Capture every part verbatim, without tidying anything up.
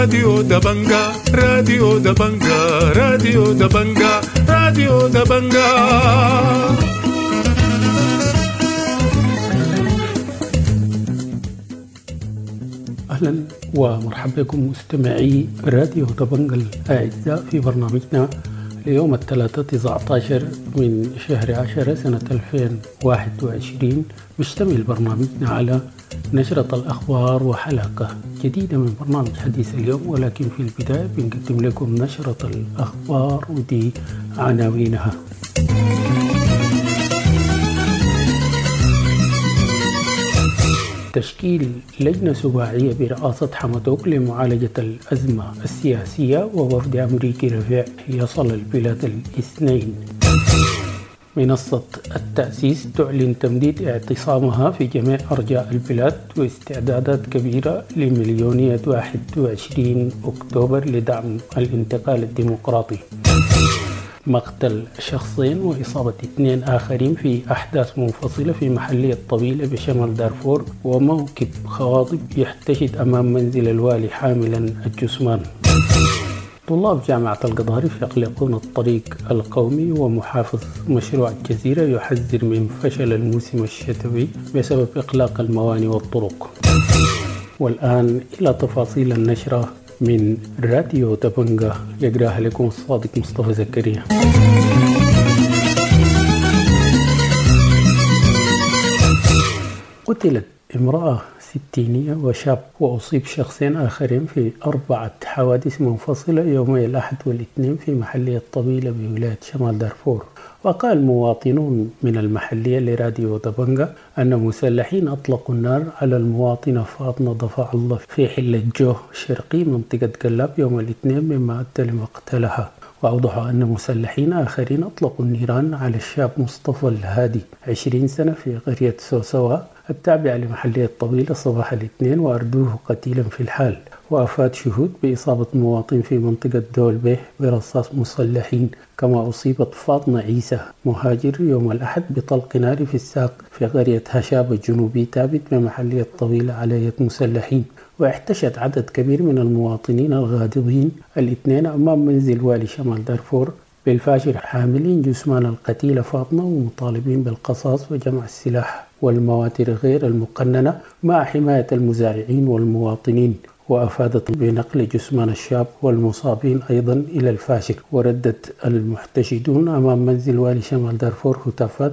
راديو دبنجا راديو دبنجا راديو دبنجا راديو دبنجا. أهلا ومرحبا بكم مستمعي راديو دبنجا الأعزاء في برنامجنا ليوم الثلاثاء تسعة عشر من شهر عشرة سنة ألفين وواحد وعشرين. بيشتمل برنامجنا على نشرة الأخبار وحلقة جديدة من برنامج حديث اليوم، ولكن في البداية بنقدم لكم نشرة الأخبار ودي عناوينها. تشكيل لجنة سباعية برئاسة حمدوك لمعالجة الأزمة السياسية، ووفد أمريكي رفيع يصل البلاد الاثنين. منصة التأسيس تعلن تمديد اعتصامها في جميع أرجاء البلاد، واستعدادات كبيرة لمليونية واحد وعشرين أكتوبر لدعم الانتقال الديمقراطي. مقتل شخصين وإصابة اثنين آخرين في أحداث منفصلة في محلية طويلة بشمال دارفور، وموكب خواطب يحتشد أمام منزل الوالي حاملا الجثمان. طلاب جامعة القضارف يغلقون الطريق القومي، ومحافظ مشروع الجزيرة يحذر من فشل الموسم الشتوي بسبب إغلاق الموانئ والطرق. والآن إلى تفاصيل النشرة من راديو دبنجا، يقراها لكم الصادق مصطفى زكريا. قتلت امرأة ستينية وشاب، وأصيب شخصين آخرين في أربعة حوادث منفصلة يومي الأحد والاثنين في محلية طويلة بولاية شمال دارفور. وقال مواطنون من المحلية لراديو دبنجا أن مسلحين أطلقوا النار على المواطنة فاطمة ضفع الله في حلة جوه شرقي منطقة قلاب يوم الاثنين، مما أدى لمقتلها. وأوضحوا أن مسلحين آخرين أطلقوا النيران على الشاب مصطفى الهادي عشرين سنة في قرية سوسوا التابعة لمحلية طويلة صباح الاثنين، وأردوه قتيلا في الحال. وأفاد شهود بإصابة مواطن في منطقة دول بيه برصاص مسلحين. كما أصيبت فاطمة عيسى مهاجر يوم الأحد بطلق نار في الساق في قرية هشاب الجنوبي تابت بمحلية طويلة على يد مسلحين. واحتشد عدد كبير من المواطنين الغاضبين الاثنين أمام منزل والي شمال دارفور بالفاشر حاملين جثمان القتيلة فاطمة، ومطالبين بالقصاص وجمع السلاح والمواتر غير المقننة مع حماية المزارعين والمواطنين. وأفادت بنقل جثمان الشاب والمصابين أيضا إلى الفاشر. وردت المحتشدون أمام منزل والي شمال دارفور هتافات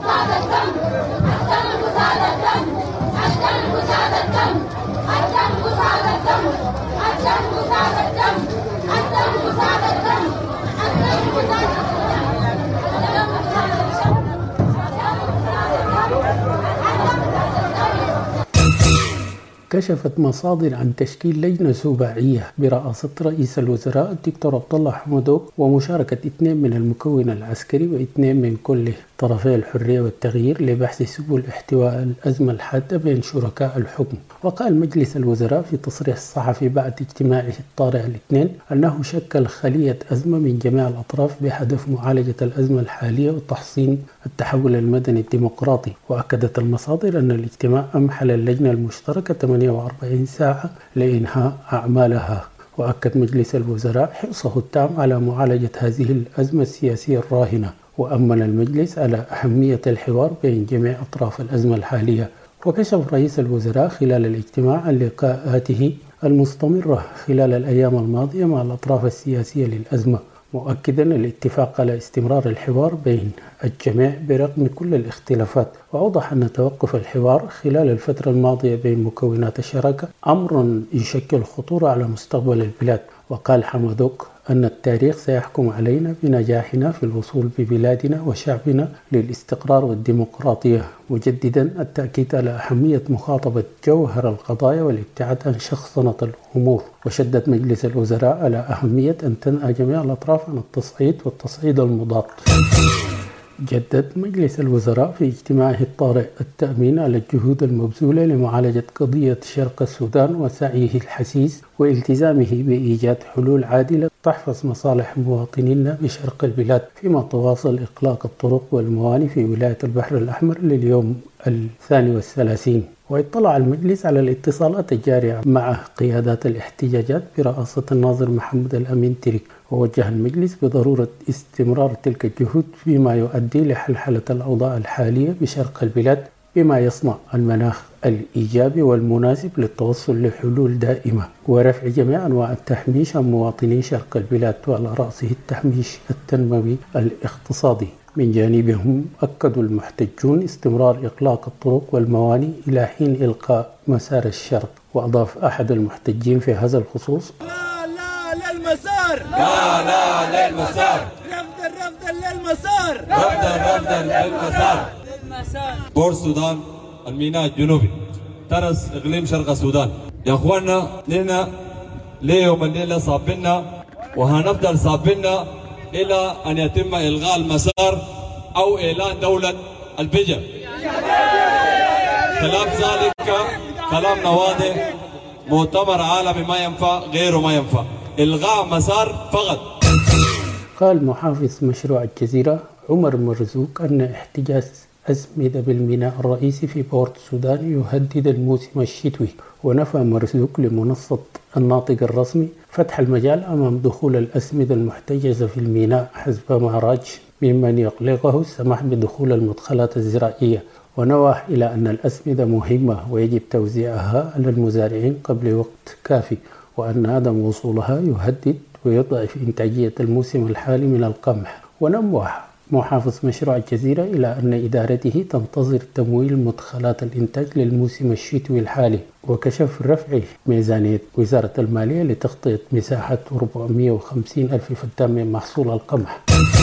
كشفت مصادر عن تشكيل لجنة سباعية برئاسة رئيس الوزراء الدكتور عبد الله حمدوك، ومشاركة اثنين من المكون العسكري واثنين من كل طرفي الحرية والتغيير لبحث سبل احتواء الأزمة الحادة بين شركاء الحكم. وقال مجلس الوزراء في تصريح صحفي بعد اجتماعه الطارئ الاثنين أنه شكل خلية أزمة من جميع الأطراف بهدف معالجة الأزمة الحالية وتحصين التحول المدني الديمقراطي. وأكدت المصادر أن الاجتماع أمحل اللجنة المشتركة ثمانية وأربعين ساعة لإنهاء أعمالها. وأكد مجلس الوزراء حرصه التام على معالجة هذه الأزمة السياسية الراهنة، وأمن المجلس على أهمية الحوار بين جميع أطراف الأزمة الحالية. وكشف رئيس الوزراء خلال الاجتماع عن لقاءاته المستمرة خلال الأيام الماضية مع الأطراف السياسية للأزمة، مؤكدا الاتفاق على استمرار الحوار بين الجميع برغم كل الاختلافات. وأوضح أن توقف الحوار خلال الفترة الماضية بين مكونات الشراكة أمر يشكل خطورة على مستقبل البلاد. وقال حمدوك أن التاريخ سيحكم علينا بنجاحنا في الوصول ببلادنا وشعبنا للاستقرار والديمقراطية، مجددا التأكيد على أهمية مخاطبة جوهر القضايا والابتعاد عن شخصنة الأمور. وشدد مجلس الوزراء على أهمية أن تنأى جميع الأطراف عن التصعيد والتصعيد المضاد. جدد مجلس الوزراء في اجتماعه الطارئ التأمين على الجهود المبذولة لمعالجة قضية شرق السودان وسعيه الحثيث والتزامه بإيجاد حلول عادلة تحفظ مصالح مواطنينا بشرق البلاد، فيما تواصل إغلاق الطرق والموانئ في ولاية البحر الأحمر لليوم الثاني والثلاثين. واطلع المجلس على الاتصالات الجارية مع قيادات الاحتجاجات برئاسة الناظر محمد الأمين ترك، ووجه المجلس بضرورة استمرار تلك الجهود فيما يؤدي لحلحلة الأوضاع الحالية بشرق البلاد، بما يصنع المناخ الإيجابي والمناسب للتوصل لحلول دائمة ورفع جميع أنواع التحميش عن مواطني شرق البلاد، وعلى رأسه التحميش التنموي الاقتصادي. من جانبهم أكدوا المحتجون استمرار إغلاق الطرق والموانئ إلى حين إلقاء مسار الشرق. وأضاف أحد المحتجين في هذا الخصوص: لا لا للمسار، لا لا للمسار، رفضا رفضا للمسار، رفضا رفضا للمسار. بور السودان الميناء الجنوبي ترس إقليم شرق السودان. يا أخوانا لنا ليوم الليلة صابنا وهنفضل صابنا إلى أن يتم إلغاء المسار أو إعلان دولة البجة. خلاف ذلك كلامنا واضح، مؤتمر عالمي ما ينفع، غيره ما ينفع، إلغاء مسار فقط. قال محافظ مشروع الجزيرة عمر مرزوق أن احتجاز أسمدة بالميناء الرئيسي في بورت السودان يهدد الموسم الشتوي. ونفى مرزوق لمنصة الناطق الرسمي فتح المجال أمام دخول الأسمدة المحتجزة في الميناء حسب ما راج ممن يقلقه السماح بدخول المدخلات الزراعية، ونوه إلى أن الأسمدة مهمة ويجب توزيعها على المزارعين قبل وقت كافي، وأن عدم وصولها يهدد ويضعف إنتاجية الموسم الحالي من القمح. ونوه محافظ مشروع الجزيرة إلى أن إدارته تنتظر تمويل مدخلات الإنتاج للموسم الشتوي الحالي، وكشف رفع ميزانية وزارة المالية لتغطية مساحة أربعمائة وخمسين ألف فدان من محصول القمح.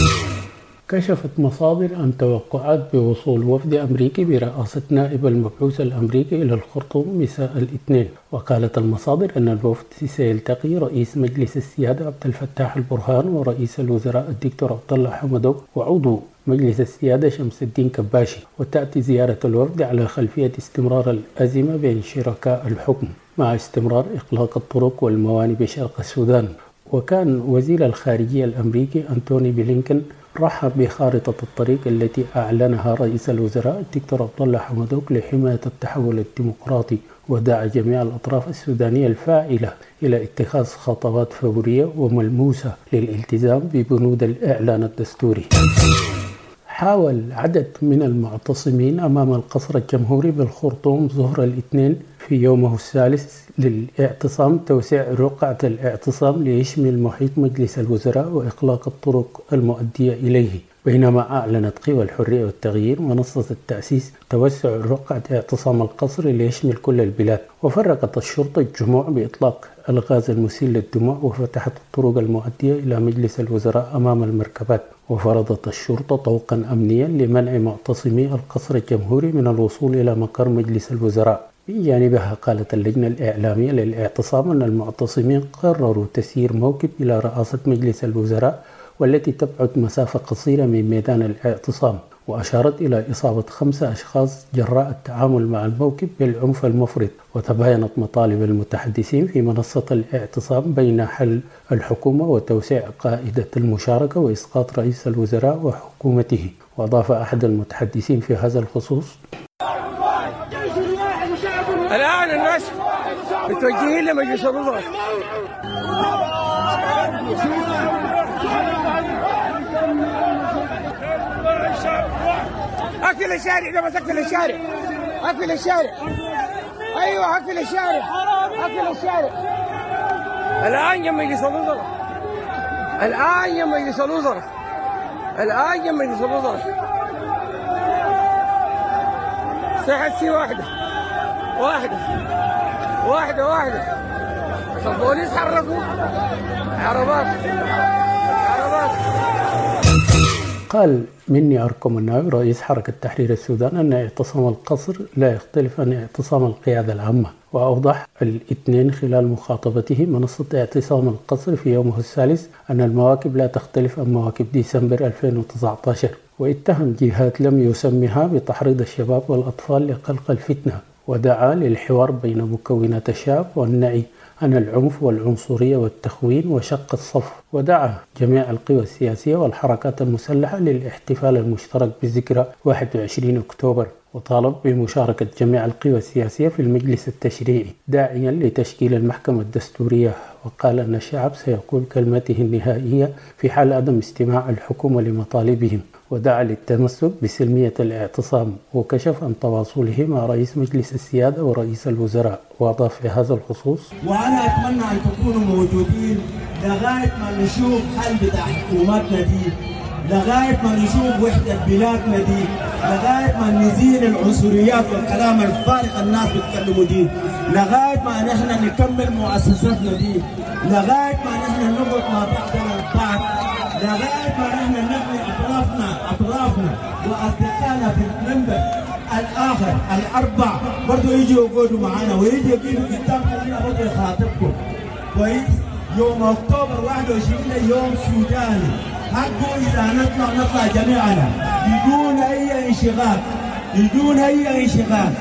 كشفت مصادر عن توقعات بوصول وفد أمريكي برئاسة نائب المبعوث الأمريكي إلى الخرطوم مساء الاثنين. وقالت المصادر أن الوفد سيلتقي رئيس مجلس السيادة عبد الفتاح البرهان ورئيس الوزراء الدكتور عبد الله حمدوك وعضو مجلس السيادة شمس الدين كباشي. وتأتي زيارة الوفد على خلفية استمرار الأزمة بين شركاء الحكم مع استمرار إغلاق الطرق والموانئ بشرق السودان. وكان وزير الخارجية الأمريكي أنتوني بلينكن رحب بخارطة الطريق التي أعلنها رئيس الوزراء الدكتور عبد الله حمدوك لحماية التحول الديمقراطي، ودعا جميع الأطراف السودانية الفاعلة إلى اتخاذ خطوات فورية وملموسة للالتزام ببنود الإعلان الدستوري. حاول عدد من المعتصمين أمام القصر الجمهوري بالخرطوم ظهر الاثنين في يومه الثالث للاعتصام توسيع رقعة الاعتصام ليشمل محيط مجلس الوزراء وإغلاق الطرق المؤدية إليه، بينما أعلنت قوى الحرية والتغيير منصة التأسيس توسع رقعة اعتصام القصر ليشمل كل البلاد. وفرقت الشرطة الجموع بإطلاق الغاز المسيل للدموع وفتحت الطرق المؤدية إلى مجلس الوزراء أمام المركبات. وفرضت الشرطة طوقا أمنيا لمنع معتصمي القصر الجمهوري من الوصول إلى مقر مجلس الوزراء. من جانبها قالت اللجنة الإعلامية للاعتصام أن المعتصمين قرروا تسيير موكب إلى رئاسة مجلس الوزراء والتي تبعد مسافة قصيرة من ميدان الاعتصام، وأشارت إلى إصابة خمسة أشخاص جراء التعامل مع الموكب بالعنف المفرط. وتباينت مطالب المتحدثين في منصة الاعتصام بين حل الحكومة وتوسيع قاعدة المشاركة وإسقاط رئيس الوزراء وحكومته. وأضاف أحد المتحدثين في هذا الخصوص: الآن الناس متوجهين لمجلس الوزراء. أكل الشارع ده، بس أكل الشارع، أكل الشارع، أيوه أكل الشارع، أكل الشارع. الآن يم مجلس الوزراء، الآن يم مجلس الوزراء، الآن يم مجلس الوزراء. ساحة سي واحدة واحدة واحدة واحدة. البوليس حركوا عربات عربات. قال مني أركم الناوي رئيس حركة تحرير السودان أن اعتصام القصر لا يختلف عن اعتصام القيادة العامة. وأوضح الاثنين خلال مخاطبته منصة اعتصام القصر في يومه الثالث أن المواكب لا تختلف عن مواكب ديسمبر ألفين وتسعة عشر. واتهم جهات لم يسمها بتحريض الشباب والأطفال لخلق الفتنة ودعا للحوار بين مكونات الشعب والنعي عن العنف والعنصرية والتخوين وشق الصف. ودعا جميع القوى السياسية والحركات المسلحة للاحتفال المشترك بذكرى واحد وعشرين أكتوبر، وطالب بمشاركة جميع القوى السياسية في المجلس التشريعي داعيا لتشكيل المحكمة الدستورية، وقال أن الشعب سيقول كلمته النهائية في حال عدم استماع الحكومة لمطالبهم، ودعا للتمسك بسلمية الاعتصام، وكشف عن تواصله مع رئيس مجلس السيادة ورئيس الوزراء. وأضاف في هذا الخصوص: وأنا أتمنى أن تكونوا موجودين لغاية ما نشوف حل بتاع حكوماتنا دي، لغاية ما نشوف وحدة بلادنا دي، لغاية ما نزيل العنصريات والكلام الفارغ الناس بيتكلموا دي، لغاية ما نحن نكمل مؤسساتنا دي، لغاية ما نحن نقعد مع بعضنا البعض، لغاية ما نحن نبني أطرافنا أطرافنا وأصدقائنا في المنبر الآخر الأربع برضو يجوا يقعدوا معنا ويجوا يجيبوا قدام خلينا برضو يخاطبكم كويس. يوم أكتوبر واحد وعشرين يوم سوداني، حقه إذا نطلع نطلع جميعنا بدون أي انشغال بدون أي انشغال.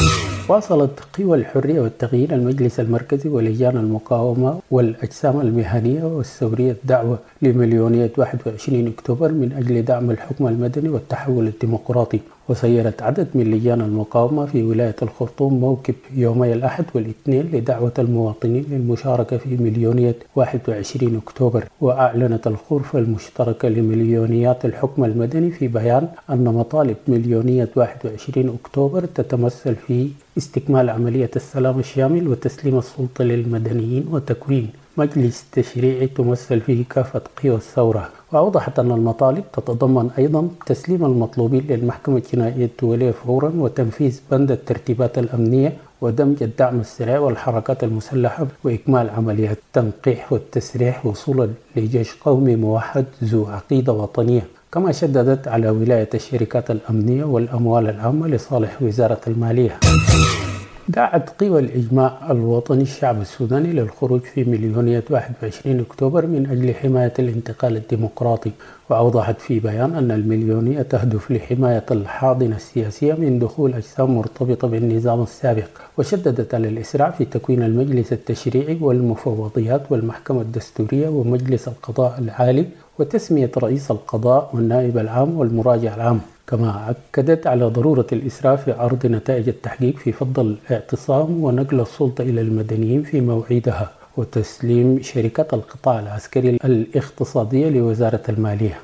واصلت قوى الحرية والتغيير المجلس المركزي ولجان المقاومة والأجسام المهنية والثورية الدعوة لمليونية واحد وعشرين أكتوبر من أجل دعم الحكم المدني والتحول الديمقراطي. وسيرت عدد من لجان المقاومة في ولاية الخرطوم موكب يومي الأحد والاثنين لدعوة المواطنين للمشاركة في مليونية واحد وعشرين أكتوبر. وأعلنت الغرفة المشتركة لمليونيات الحكم المدني في بيان أن مطالب مليونية واحد وعشرين أكتوبر تتمثل في استكمال عملية السلام الشامل وتسليم السلطة للمدنيين وتكوين مجلس تشريعي تمثل فيه كافة قوى الثورة. وأوضحت أن المطالب تتضمن أيضا تسليم المطلوبين للمحكمة الجنائية الدولية فورا وتنفيذ بند الترتيبات الأمنية ودمج الدعم السريع والحركات المسلحة وإكمال عمليات التنقيح والتسريح وصولا لجيش قومي موحد ذو عقيدة وطنية. كما شددت على ولاية الشركات الأمنية والأموال العامة لصالح وزارة المالية. دعت قوى الإجماع الوطني الشعب السوداني للخروج في مليونية واحد وعشرين أكتوبر من أجل حماية الانتقال الديمقراطي. وأوضحت في بيان أن المليونية تهدف لحماية الحاضنة السياسية من دخول أجسام مرتبطة بالنظام السابق، وشددت على الإسراع في تكوين المجلس التشريعي والمفوضيات والمحكمة الدستورية ومجلس القضاء العالي وتسمية رئيس القضاء والنائب العام والمراجع العام. كما أكدت على ضرورة الإسراع في عرض نتائج التحقيق في فض الاعتصام ونقل السلطة إلى المدنيين في موعدها وتسليم شركات القطاع العسكري الاقتصادية لوزارة المالية.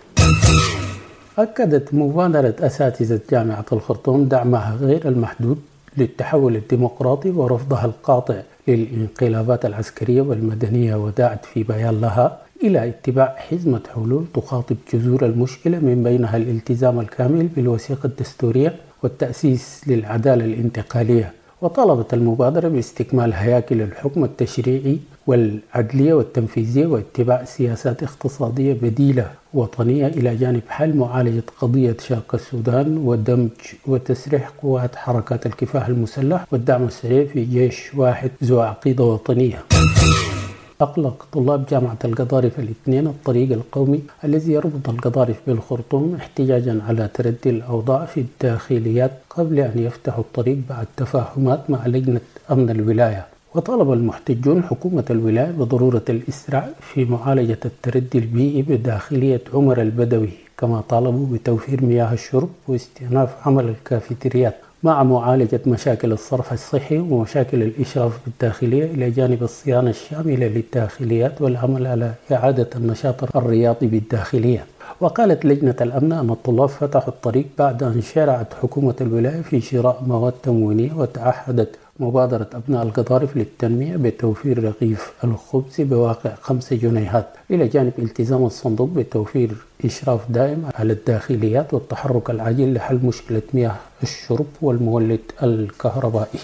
أكدت مبادرة أساتذة جامعة الخرطوم دعمها غير المحدود للتحول الديمقراطي ورفضها القاطع للانقلابات العسكرية والمدنية، ودعت في بيان لها إلى اتباع حزمة حلول تخاطب جذور المشكلة من بينها الالتزام الكامل بالوثيقة الدستورية والتأسيس للعدالة الانتقالية. وطالبت المبادرة باستكمال هياكل الحكم التشريعي والعدلية والتنفيذية واتباع سياسات اقتصادية بديلة وطنية إلى جانب حل معالجة قضية شرق السودان ودمج وتسريح قوات حركات الكفاح المسلح والدعم السريع في جيش واحد ذو عقيدة وطنية. أغلق طلاب جامعة القضارف الاثنين الطريق القومي الذي يربط القضارف بالخرطوم احتجاجا على تردي الأوضاع في الداخليات قبل أن يفتحوا الطريق بعد تفاهمات مع لجنة أمن الولاية. وطلب المحتجون حكومة الولاية بضرورة الإسراع في معالجة التردي البيئي بداخلية عمر البدوي، كما طالبوا بتوفير مياه الشرب واستئناف عمل الكافيتريات مع معالجة مشاكل الصرف الصحي ومشاكل الإشراف بالداخلية إلى جانب الصيانة الشاملة للداخليات والعمل على إعادة النشاط الرياضي بالداخلية. وقالت لجنة الأمن أن الطلاب فتحوا الطريق بعد أن شارعت حكومة الولاية في شراء مواد تموينية، وتعهدت مبادرة أبناء القضارف للتنمية بتوفير رغيف الخبز بواقع خمسة جنيهات، إلى جانب التزام الصندوق بتوفير إشراف دائم على الداخليات والتحرك العاجل لحل مشكلة مياه الشرب والمولد الكهربائي.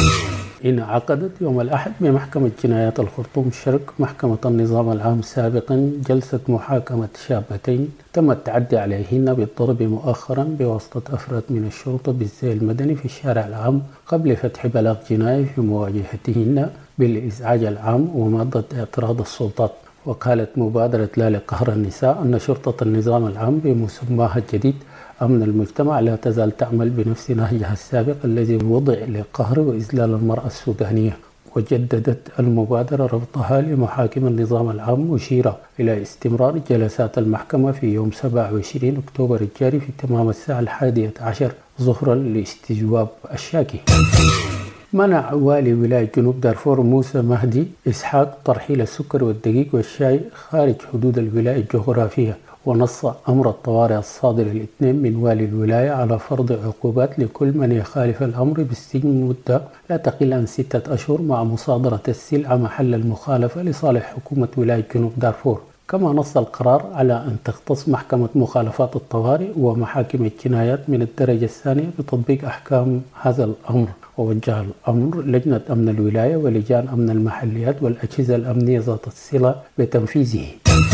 انعقدت يوم الأحد بمحكمة جنايات الخرطوم الشرق محكمة النظام العام سابقا جلسة محاكمة شابتين تم التعدي عليهن بالضرب مؤخرا بواسطة أفراد من الشرطة بالزي المدني في الشارع العام قبل فتح بلاغ جنائي في مواجهتهن بالإزعاج العام ومادة اعتراض السلطات. وقالت مبادرة لا لقهر النساء أن شرطة النظام العام بمسماها الجديد أمن المجتمع لا تزال تعمل بنفس نهجها السابق الذي وضع لقهر وإذلال المرأة السودانية، وجددت المبادرة ربطها لمحاكم النظام العام، مشيرة إلى استمرار جلسات المحكمة في يوم سبعة وعشرين أكتوبر الجاري في تمام الساعة الحادية عشر ظهرا لاستجواب الشاكي. منع والي ولاية جنوب دارفور موسى مهدي إسحاق ترحيل السكر والدقيق والشاي خارج حدود الولاية الجغرافية، ونص أمر الطوارئ الصادر الاثنين من والي الولاية على فرض عقوبات لكل من يخالف الأمر بالسجن مدة لا تقل عن ستة أشهر مع مصادرة السلعة محل المخالفة لصالح حكومة ولاية جنوب دارفور. كما نص القرار على أن تختص محكمة مخالفات الطوارئ ومحاكم الجنايات من الدرجة الثانية بتطبيق أحكام هذا الأمر، ووجه الأمر لجنة أمن الولاية ولجان أمن المحليات والأجهزة الأمنية ذات الصلة بتنفيذه.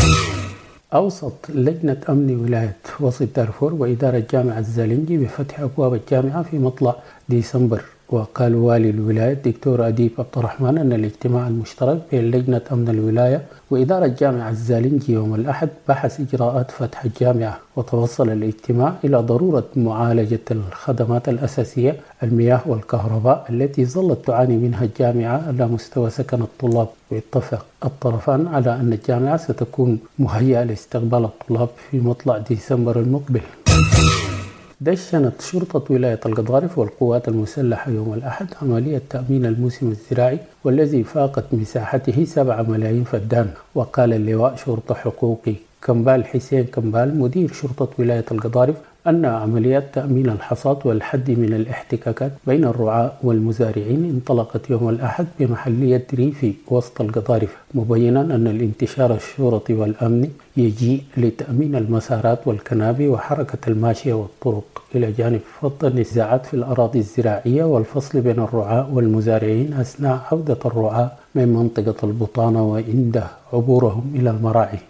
أوصت لجنة أمن ولاية وسط دارفور وإدارة جامعة الزالنجي بفتح أبواب الجامعة في مطلع ديسمبر. وقال والي الولاية الدكتور أديب عبد الرحمن أن الاجتماع المشترك بين لجنة أمن الولاية وإدارة جامعة الزالنجي يوم الأحد بحث إجراءات فتح الجامعة، وتوصل الاجتماع إلى ضرورة معالجة الخدمات الأساسية المياه والكهرباء التي ظلت تعاني منها الجامعة على مستوى سكن الطلاب. واتفق الطرفان على أن الجامعة ستكون مهيئة لاستقبال الطلاب في مطلع ديسمبر المقبل. دشنت شرطة ولاية القضارف والقوات المسلحة يوم الأحد عملية تأمين الموسم الزراعي والذي فاقت مساحته سبعة ملايين فدان. وقال اللواء شرطة حقوقي كمبال حسين كمبال مدير شرطة ولاية القضارف أن عمليات تأمين الحصاد والحد من الاحتكاكات بين الرعاة والمزارعين انطلقت يوم الأحد بمحلية ريفي وسط القضارف، مبينا أن الانتشار الشرطي والأمني يجيء لتأمين المسارات والكنابي وحركة الماشية والطرق، إلى جانب فض النزاعات في الأراضي الزراعية والفصل بين الرعاة والمزارعين أثناء عودة الرعاة من منطقة البطانة وعند عبورهم إلى المراعي.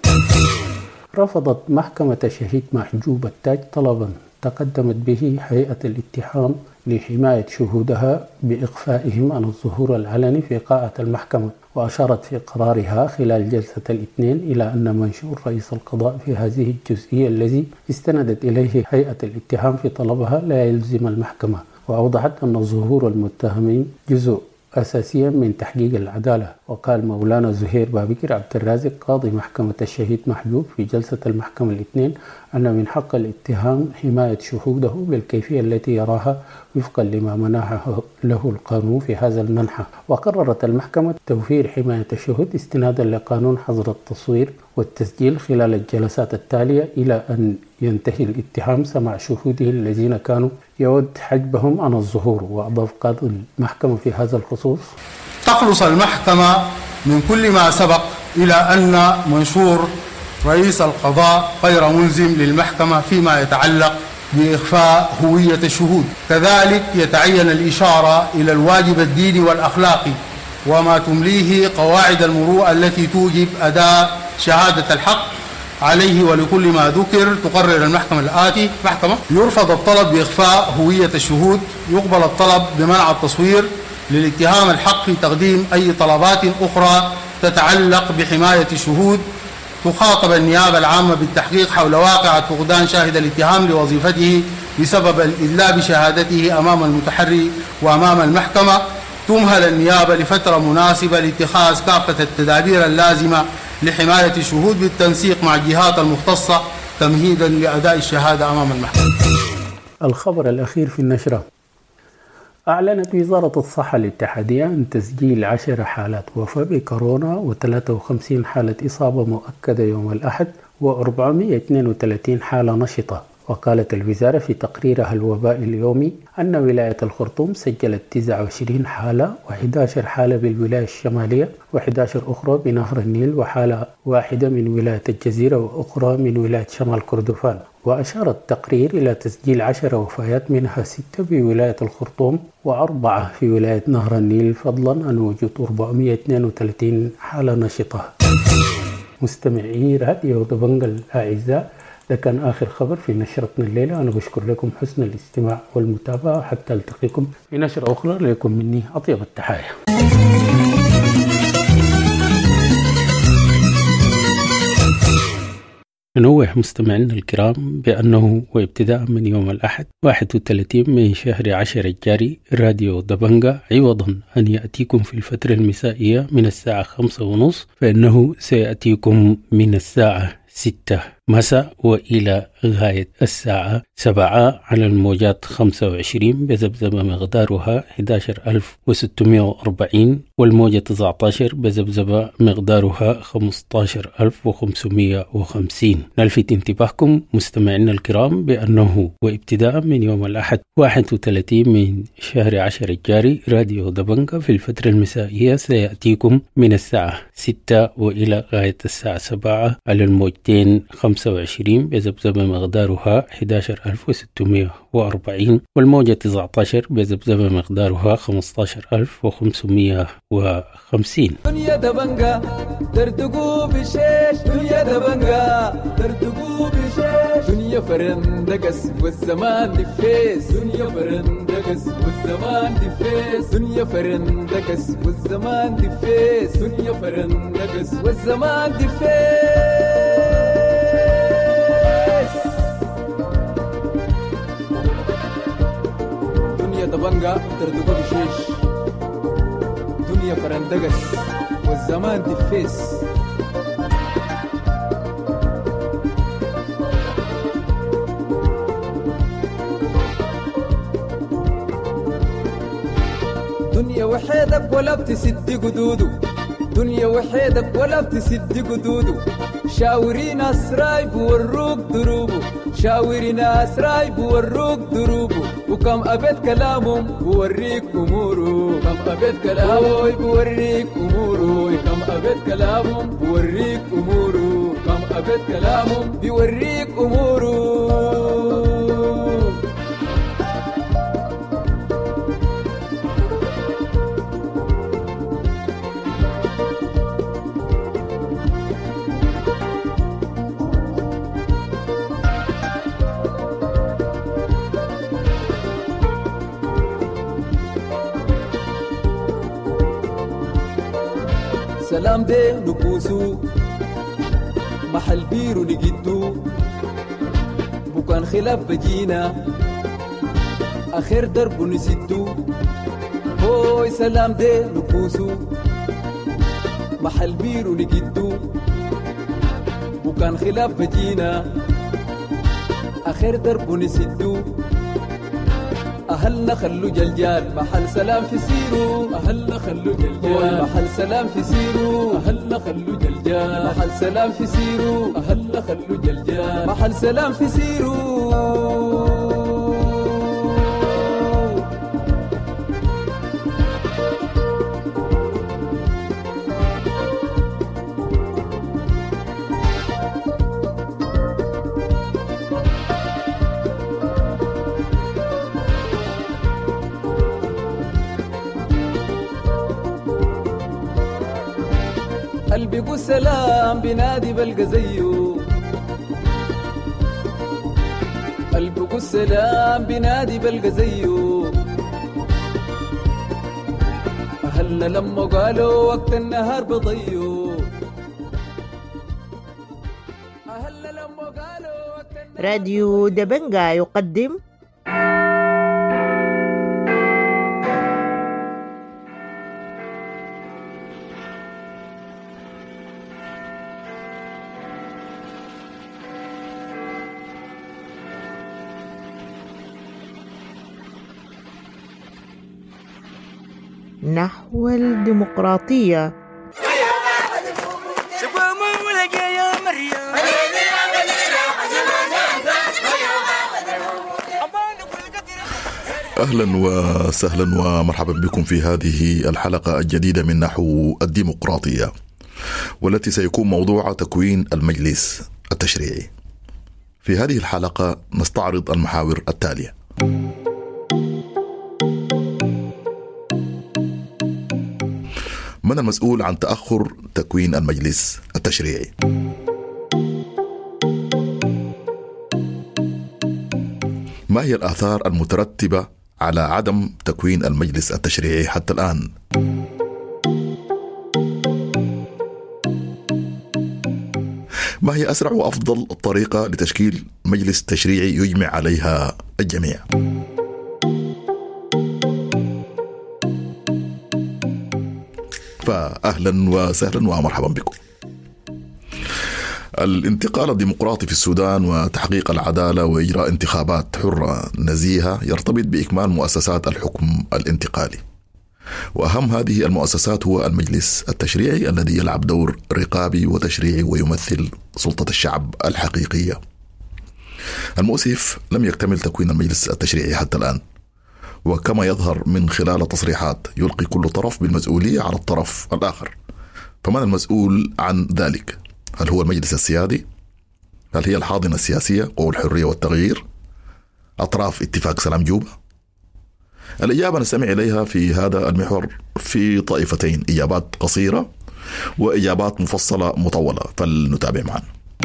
رفضت محكمة الشهيد محجوب التاج طلبا تقدمت به هيئة الاتحام لحماية شهودها بإخفائهم عن الظهور العلني في قاعة المحكمة، وأشارت في قرارها خلال جلسة الاثنين إلى أن منشور رئيس القضاء في هذه الجزئية الذي استندت إليه هيئة الاتهام في طلبها لا يلزم المحكمة، وأوضحت أن ظهور المتهمين جزء أساسيا من تحقيق العدالة. وقال مولانا زهير بابكر عبد الرازق قاضي محكمة الشهيد محجوب في جلسة المحكمة الاثنين أن من حق الاتهام حماية شهوده بالكيفية التي يراها وفقا لما منحه له القانون في هذا المنحى. وقررت المحكمة توفير حماية الشهود استنادا لقانون حظر التصوير والتسجيل خلال الجلسات التالية إلى أن ينتهي الاتهام سماع شهوده الذين كانوا يود حجبهم عن الظهور. وأضاف قاضي المحكمة في هذا الخصوص: تخلص المحكمة من كل ما سبق إلى أن منشور رئيس القضاء غير ملزم للمحكمة فيما يتعلق بإخفاء هوية الشهود. كذلك يتعين الإشارة إلى الواجب الديني والأخلاقي وما تمليه قواعد المروءة التي توجب أداء شهادة الحق عليه. ولكل ما ذكر تقرر المحكمة الآتي: محكمة يرفض الطلب بإخفاء هوية الشهود، يقبل الطلب بمنع التصوير للاتهام الحق في تقديم أي طلبات أخرى تتعلق بحماية الشهود. تخاطب النيابة العامة بالتحقيق حول واقعة فقدان شاهد الاتهام لوظيفته بسبب الإدلاء بشهادته أمام المتحري وأمام المحكمة. تمهل النيابة لفترة مناسبة لاتخاذ كافة التدابير اللازمة لحماية الشهود بالتنسيق مع الجهات المختصة تمهيدا لأداء الشهادة أمام المحكمة. الخبر الأخير في النشرة: أعلنت وزارة الصحة الاتحادية عن تسجيل عشر حالات وفاة بكورونا وثلاثة وخمسين حالة إصابة مؤكدة يوم الأحد وأربعمائة واثنين وثلاثين حالة نشطة. وقالت الوزارة في تقريرها الوبائي اليومي أن ولاية الخرطوم سجلت تسعة وعشرين حالة وأحد عشر حالة بالولاية الشمالية وأحد عشر أخرى بنهر النيل وحالة واحدة من ولاية الجزيرة وأخرى من ولاية شمال كردفان. وأشار التقرير إلى تسجيل عشر وفيات منها ستة بولاية الخرطوم وأربعة في ولاية نهر النيل، فضلا عن وجود أربعمائة واثنين وثلاثين حالة نشطة. مستمعي راديو دبنجة الأعزاء، ده كان آخر خبر في نشرتنا الليلة. أنا بشكر لكم حسن الاستماع والمتابعة، حتى ألتقيكم في نشرة أخرى. لكم مني أطيب التحايا. ننوه مستمعينا الكرام بأنه وابتداء من يوم الأحد واحد وثلاثين من شهر عشر الجاري راديو دبنجا عوضا أن يأتيكم في الفترة المسائية من الساعة خمسة ونصف فإنه سيأتيكم من الساعة ستة مساء وإلى غاية الساعة سبعة على الموجات خمسة وعشرين بذبذبة مقدارها أحد عشر ألف وستمائة وأربعين والموجة تسعة عشر بذبذبة مقدارها خمسة عشر ألف وخمسمائة وخمسين. نلفت انتباهكم مستمعينا الكرام بأنه وابتداء من يوم الأحد واحد وثلاثين من شهر عشر الجاري راديو دبنجا في الفترة المسائية سيأتيكم من الساعة ستة وإلى غاية الساعة سبعة على الموجتين خمسة وعشرين بذبذبة مقدارها أحد عشر ألف وستمائة وأربعين والموجة تسعة عشر بذبذبة مقدارها خمسة عشر ألف وخمسمائة وخمسين. دنيا دبنجا تردقوا بشيش دنيا دبنجا تردقوا بشيش دنيا فرندقس والزمان دفيس دنيا فرندقس والزمان دفيس دنيا فرندقس والزمان دفيس دنيا فرندقس والزمان دفيس. دنيا دبنجا تردقوا بشيش دنيا فرندقس والزمان دفيس. دنيا وحيدك ولا بتسد قدوده دنيا وحيدك ولا بتسد قدوده شاورين أسراي بوروك دروبه شاورين أسراي بوروك دروبه وكم أبد كلامهم بوريك أموره كم أبد كلامهم بوريك أموره كم أبد كلامهم بوريك أموره كم أبد كلامهم بوريك أموره. سلام ده نبوسو محل بيرو نجدو بكان خلاف بجينا آخر درب نسدو هوي سلام ده نبوسو محل بيرو نجدو بكان خلاف بجينا آخر درب نسدو أهلنا خلو جلجال محل سلام في سيرو أهلنا خلو جلجال محل سلام في سيرو أهلنا خلو جلجال محل سلام في سيرو أهلنا خلو جلجال محل سلام في سيرو. قلبي قول سلام بنادي بلقى زيه قلبي قول سلام بنادي بلقى زيه أهلنا لما قالوا وقت النهار بضيو أهلنا لما قالوا وقت النهار. راديو دبنجا يقدم نحو الديمقراطية. أهلا وسهلا ومرحبا بكم في هذه الحلقة الجديدة من نحو الديمقراطية، والتي سيكون موضوع تكوين المجلس التشريعي. في هذه الحلقة نستعرض المحاور التالية: من المسؤول عن تأخر تكوين المجلس التشريعي؟ ما هي الآثار المترتبة على عدم تكوين المجلس التشريعي حتى الآن؟ ما هي أسرع وأفضل طريقة لتشكيل مجلس تشريعي يجمع عليها الجميع؟ فأهلا وسهلا ومرحبا بكم. الانتقال الديمقراطي في السودان وتحقيق العدالة وإجراء انتخابات حرة نزيهة يرتبط بإكمال مؤسسات الحكم الانتقالي، وأهم هذه المؤسسات هو المجلس التشريعي الذي يلعب دور رقابي وتشريعي ويمثل سلطة الشعب الحقيقية. المؤسف لم يكتمل تكوين المجلس التشريعي حتى الآن، وكما يظهر من خلال تصريحات يلقي كل طرف بالمسؤولية على الطرف الآخر. فمن المسؤول عن ذلك؟ هل هو المجلس السيادي؟ هل هي الحاضنة السياسية قوى الحرية والتغيير؟ أطراف اتفاق سلام جوبا؟ الإجابة نستمع إليها في هذا المحور في طائفتين، إجابات قصيرة وإجابات مفصلة مطولة، فلنتابع معا.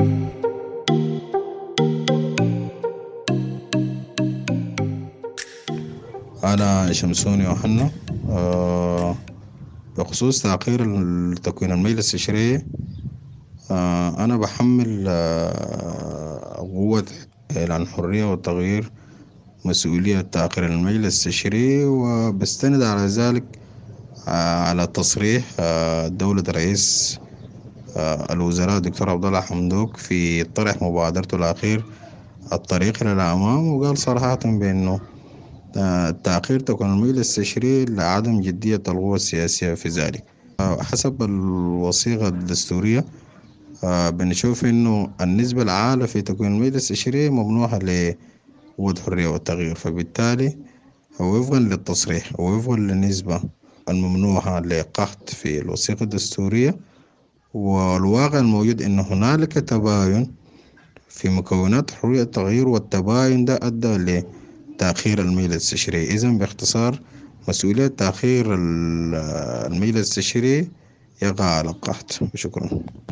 أنا شمسوني يوحنا. أه بخصوص تأخير تكوين المجلس التشريعي، أه أنا بحمل أه قوة إعلان الحرية والتغيير مسؤولية تأخير المجلس التشريعي، وبستند على ذلك أه على تصريح أه دولة رئيس أه الوزراء الدكتور عبد الله حمدوك في طرح مبادرته الأخير الطريق إلى الأمام، وقال صراحة بأنه تأخير تكوين المجلس التشريعي لعدم جدية القوى السياسية في ذلك. حسب الوثيقة الدستورية بنشوف إنه النسبة العالية في تكوين المجلس التشريعي ممنوحة لقوة الحرية والتغيير، فبالتالي وفقا للتصريح ووفقا للنسبة الممنوحة لقحط في الوثيقة الدستورية، والواقع الموجود إن هنالك تباين في مكونات حرية التغيير، والتباين ده أدى ل تأخير المجلس التشريعي. إذن باختصار مسؤولية تأخير المجلس التشريعي يقع على القحط. شكرا.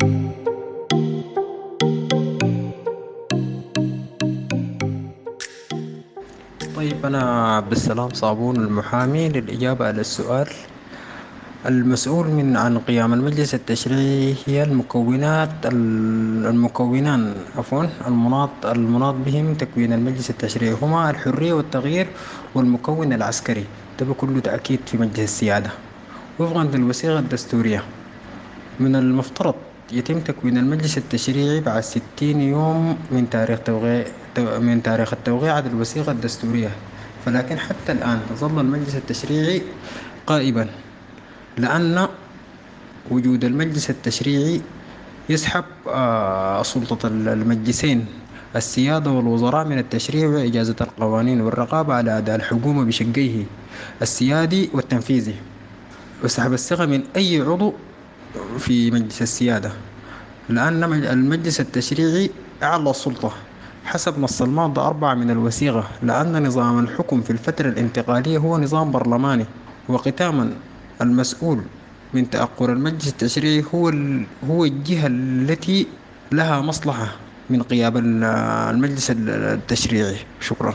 طيب، أنا عبد السلام صابون المحامي. للإجابة على السؤال، المسؤول من عن قيام المجلس التشريعي هي المكونات المكونان عفوا المناط المناط بهم تكوين المجلس التشريعي هما الحرية والتغيير والمكون العسكري، ده بكل تأكيد في مجلس السيادة. وفقا للوثيقة الدستورية من المفترض يتم تكوين المجلس التشريعي بعد ستين يوم من تاريخ توقيع من تاريخ التوقيع على الوثيقة الدستورية، فلكن حتى الآن ظل المجلس التشريعي غائبا، لأن وجود المجلس التشريعي يسحب آه سلطة المجلسين السيادة والوزراء من التشريع وإجازة القوانين والرقابة على أداء الحكومة بشقيه السيادي والتنفيذي، وسحب الثقة من أي عضو في مجلس السيادة، لأن المجلس التشريعي أعلى السلطة حسب نص المادة أربعة من الوثيقة، لأن نظام الحكم في الفترة الانتقالية هو نظام برلماني. وختاما، المسؤول من تأخر المجلس التشريعي هو هو الجهة التي لها مصلحة من قيام المجلس التشريعي. شكرا.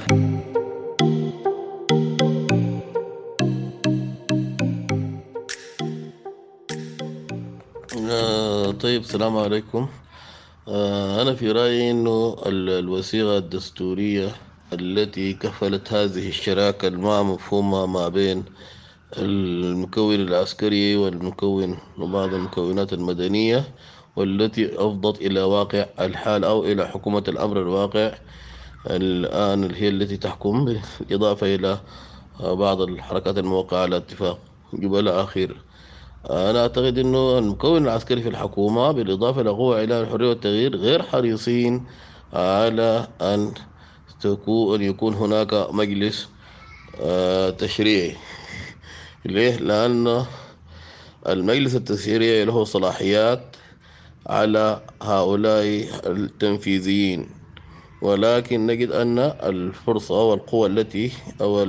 آه طيب، السلام عليكم. آه أنا في رأيي إنه الوثيقة الدستورية التي كفلت هذه الشراكة الما مفهومة ما بين المكون العسكري والمكون وبعض المكونات المدنية، والتي أفضت إلى واقع الحال أو إلى حكومة الأمر الواقع الآن، هي التي تحكم، بالإضافة إلى بعض الحركات الموقعة على اتفاق قبل أخير. أنا أعتقد أنه المكون العسكري في الحكومة بالإضافة إلى قوى إعلان الحرية والتغيير غير حريصين على أن تكون يكون هناك مجلس تشريعي. ليه؟ لأن المجلس التشريعي له صلاحيات على هؤلاء التنفيذيين، ولكن نجد أن الفرصة والقوة التي أو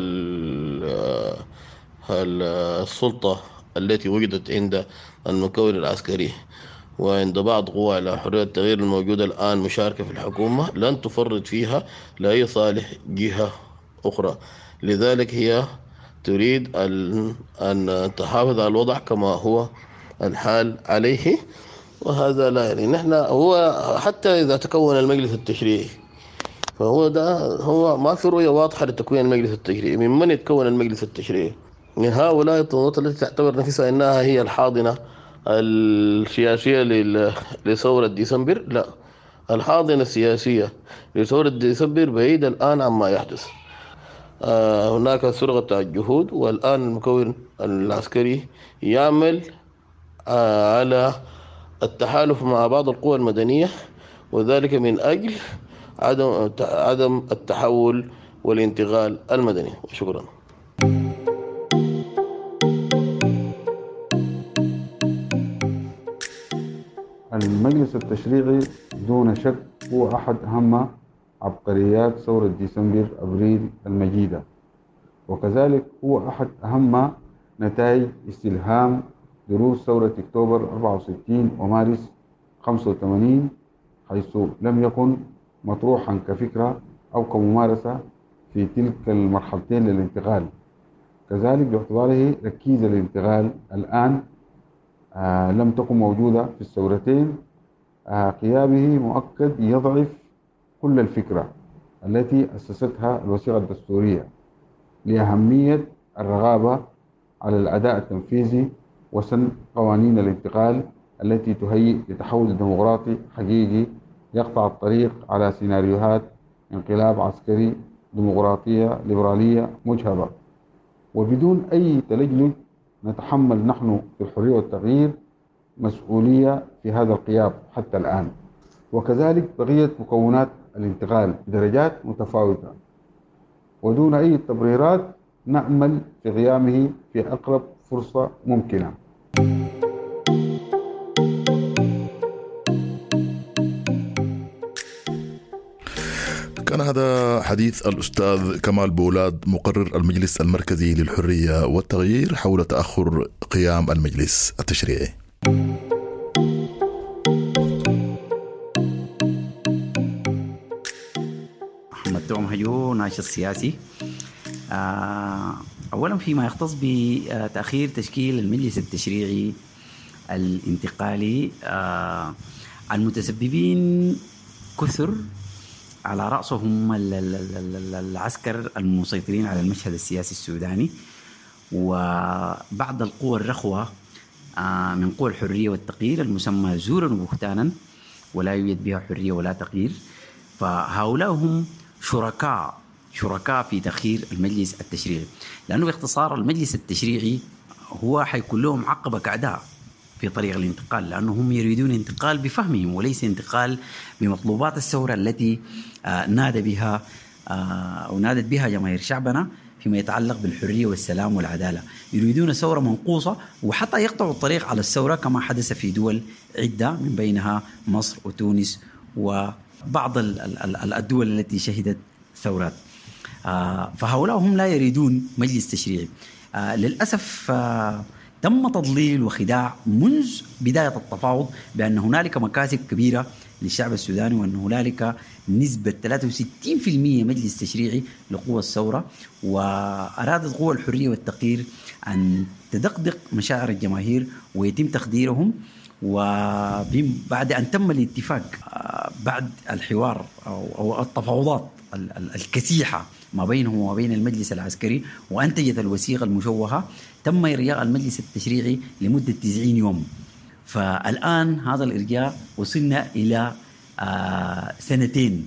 السلطة التي وجدت عند المكون العسكري وعند بعض قوى على حرية التغيير الموجودة الآن مشاركة في الحكومة لن تفرط فيها لأي صالح جهة أخرى. لذلك هي تريد أن تحافظ على الوضع كما هو الحال عليه، وهذا لا يعني نحن هو حتى إذا تكون المجلس التشريعي فهو ده هو ما في رؤية واضحة لتكوين المجلس التشريعي. من من يتكون المجلس التشريعي؟ من هؤلاء التنظيمات التي تعتبر نفسها أنها هي الحاضنة السياسية لثورة ديسمبر؟ لا، الحاضنة السياسية لثورة ديسمبر بعيد الآن عما يحدث. آه هناك سرقة الجهود، والآن المكون العسكري يعمل آه على التحالف مع بعض القوى المدنية، وذلك من أجل عدم عدم التحول والانتقال المدني. شكرا. المجلس التشريعي دون شك هو أحد أهم عبقريات ثورة ديسمبر أبريل المجيدة، وكذلك هو أحد أهم نتائج استلهام دروس ثورة أكتوبر أربعة وستين ومارس خمسة وثمانين، حيث لم يكن مطروحا كفكرة أو كممارسة في تلك المرحلتين للانتقال. كذلك باعتباره ركيزة الانتقال الآن آه لم تكن موجودة في الثورتين، آه قيامه مؤكد يضعف كل الفكرة التي أسستها الوثيقة الدستورية لأهمية الرغابة على الأداء التنفيذي وسن قوانين الانتقال التي تهيئ لتحول ديمقراطي حقيقي يقطع الطريق على سيناريوهات انقلاب عسكري ديمقراطية ليبرالية مجهبة. وبدون أي تلجلج نتحمل نحن في الحرية والتغيير مسؤولية في هذا القيام حتى الآن، وكذلك بقية مكونات الانتقال بدرجات متفاوتة، ودون أي تبريرات نأمل في قيامه في أقرب فرصة ممكنة. كان هذا حديث الأستاذ كمال بولاد مقرر المجلس المركزي للحرية والتغيير حول تأخر قيام المجلس التشريعي. محمد دوم هيو، ناشط سياسي. أولا فيما يختص بتأخير تشكيل المجلس التشريعي الانتقالي، المتسببين كثر على رأسهم العسكر المسيطرين على المشهد السياسي السوداني، وبعض القوى الرخوة من قوى الحرية والتغيير المسمى زورا وبهتانا ولا يوجد بها حرية ولا تغيير. فهؤلاء هم شركاء شركاء في تأخير المجلس التشريعي، لأنه باختصار المجلس التشريعي هو حيكون لهم عقبة كأعداء في طريق الانتقال، لأنهم يريدون انتقال بفهمهم وليس انتقال بمطلوبات الثورة التي نادى بها أو نادت بها جماهير شعبنا فيما يتعلق بالحرية والسلام والعدالة. يريدون ثورة منقوصة وحتى يقطعوا الطريق على الثورة كما حدث في دول عدة من بينها مصر وتونس وبعض الدول التي شهدت ثورات. فهؤلاء هم لا يريدون مجلس تشريعي. للأسف تم تضليل وخداع منذ بداية التفاوض بأن هنالك مكاسب كبيرة للشعب السوداني، وأن هنالك نسبة ثلاثة وستين بالمئة مجلس تشريعي لقوى الثورة، وأرادت قوى الحرية والتغيير أن تدقدق مشاعر الجماهير ويتم تخديرهم. وبعد أن تم الاتفاق بعد الحوار أو التفاوضات الكسيحة ما بينهم وما بين المجلس العسكري وأنتجت الوثيقة المشوهة، تم إرجاء المجلس التشريعي لمدة تسعين يوم. فالآن هذا الإرجاء وصلنا إلى آه سنتين،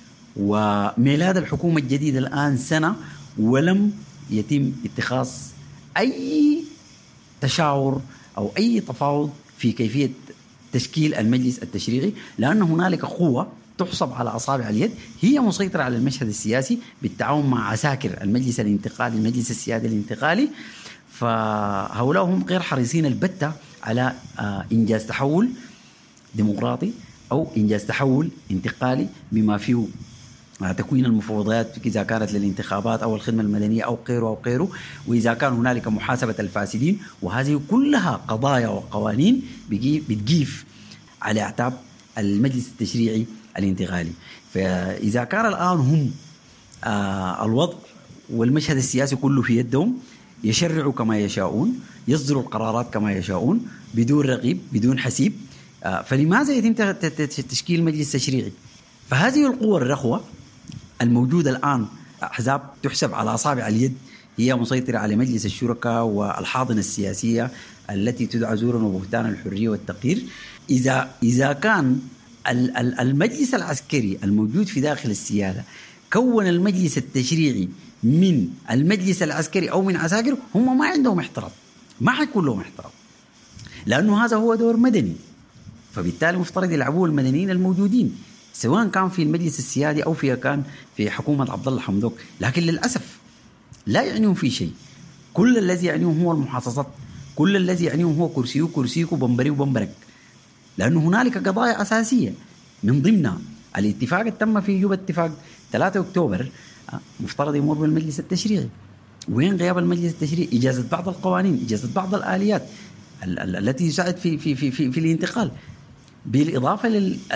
وميلاد الحكومة الجديدة الآن سنة ولم يتم اتخاذ أي تشاور أو أي تفاوض في كيفية تشكيل المجلس التشريعي، لأن هنالك قوة تحسب على أصابع اليد هي مسيطرة على المشهد السياسي بالتعاون مع عساكر المجلس الانتقالي المجلس السيادي الانتقالي. فهؤلاء هم غير حريصين البتة على إنجاز تحول ديمقراطي أو إنجاز تحول انتقالي بما فيه تكوين المفوضيات إذا كانت للانتخابات أو الخدمة المدنية أو غيره أو غيره، وإذا كان هنالك محاسبة الفاسدين، وهذه كلها قضايا وقوانين بتجيف على أعتاب المجلس التشريعي الانتقالي. فإذا كان الآن هم آه الوضع والمشهد السياسي كله في يدهم، يشرعوا كما يشاءون، يصدروا القرارات كما يشاءون بدون رقيب بدون حسيب، فلماذا يتم تشكيل مجلس تشريعي؟ فهذه القوى الرخوة الموجودة الآن، أحزاب تحسب على أصابع اليد، هي مسيطرة على مجلس الشركاء والحاضنة السياسية التي تدعى زورا وبهتانا الحرية والتغيير. إذا إذا كان المجلس العسكري الموجود في داخل السيادة كون المجلس التشريعي من المجلس العسكري أو من عساكر، هم ما عندهم احترام، ما حيكون لهم احترام، لأنه هذا هو دور مدني. فبالتالي مفترض يلعبوه المدنيين الموجودين، سواء كان في المجلس السيادي أو في كان في حكومة عبد الله حمدوك. لكن للأسف لا يعنيهم في شيء، كل الذي يعنيهم هو المحاصصات، كل الذي يعنيهم هو كرسيو كرسيك وبمبري وبمبرك، لأنه هنالك قضايا أساسية من ضمنها الاتفاق التم في جوبا، اتفاق ثلاثة أكتوبر، مفترض يمر بالمجلس التشريعي. وين غياب المجلس التشريعي؟ إجازة بعض القوانين، إجازة بعض الآليات التي يساعد في في في في, في الانتقال، بالإضافة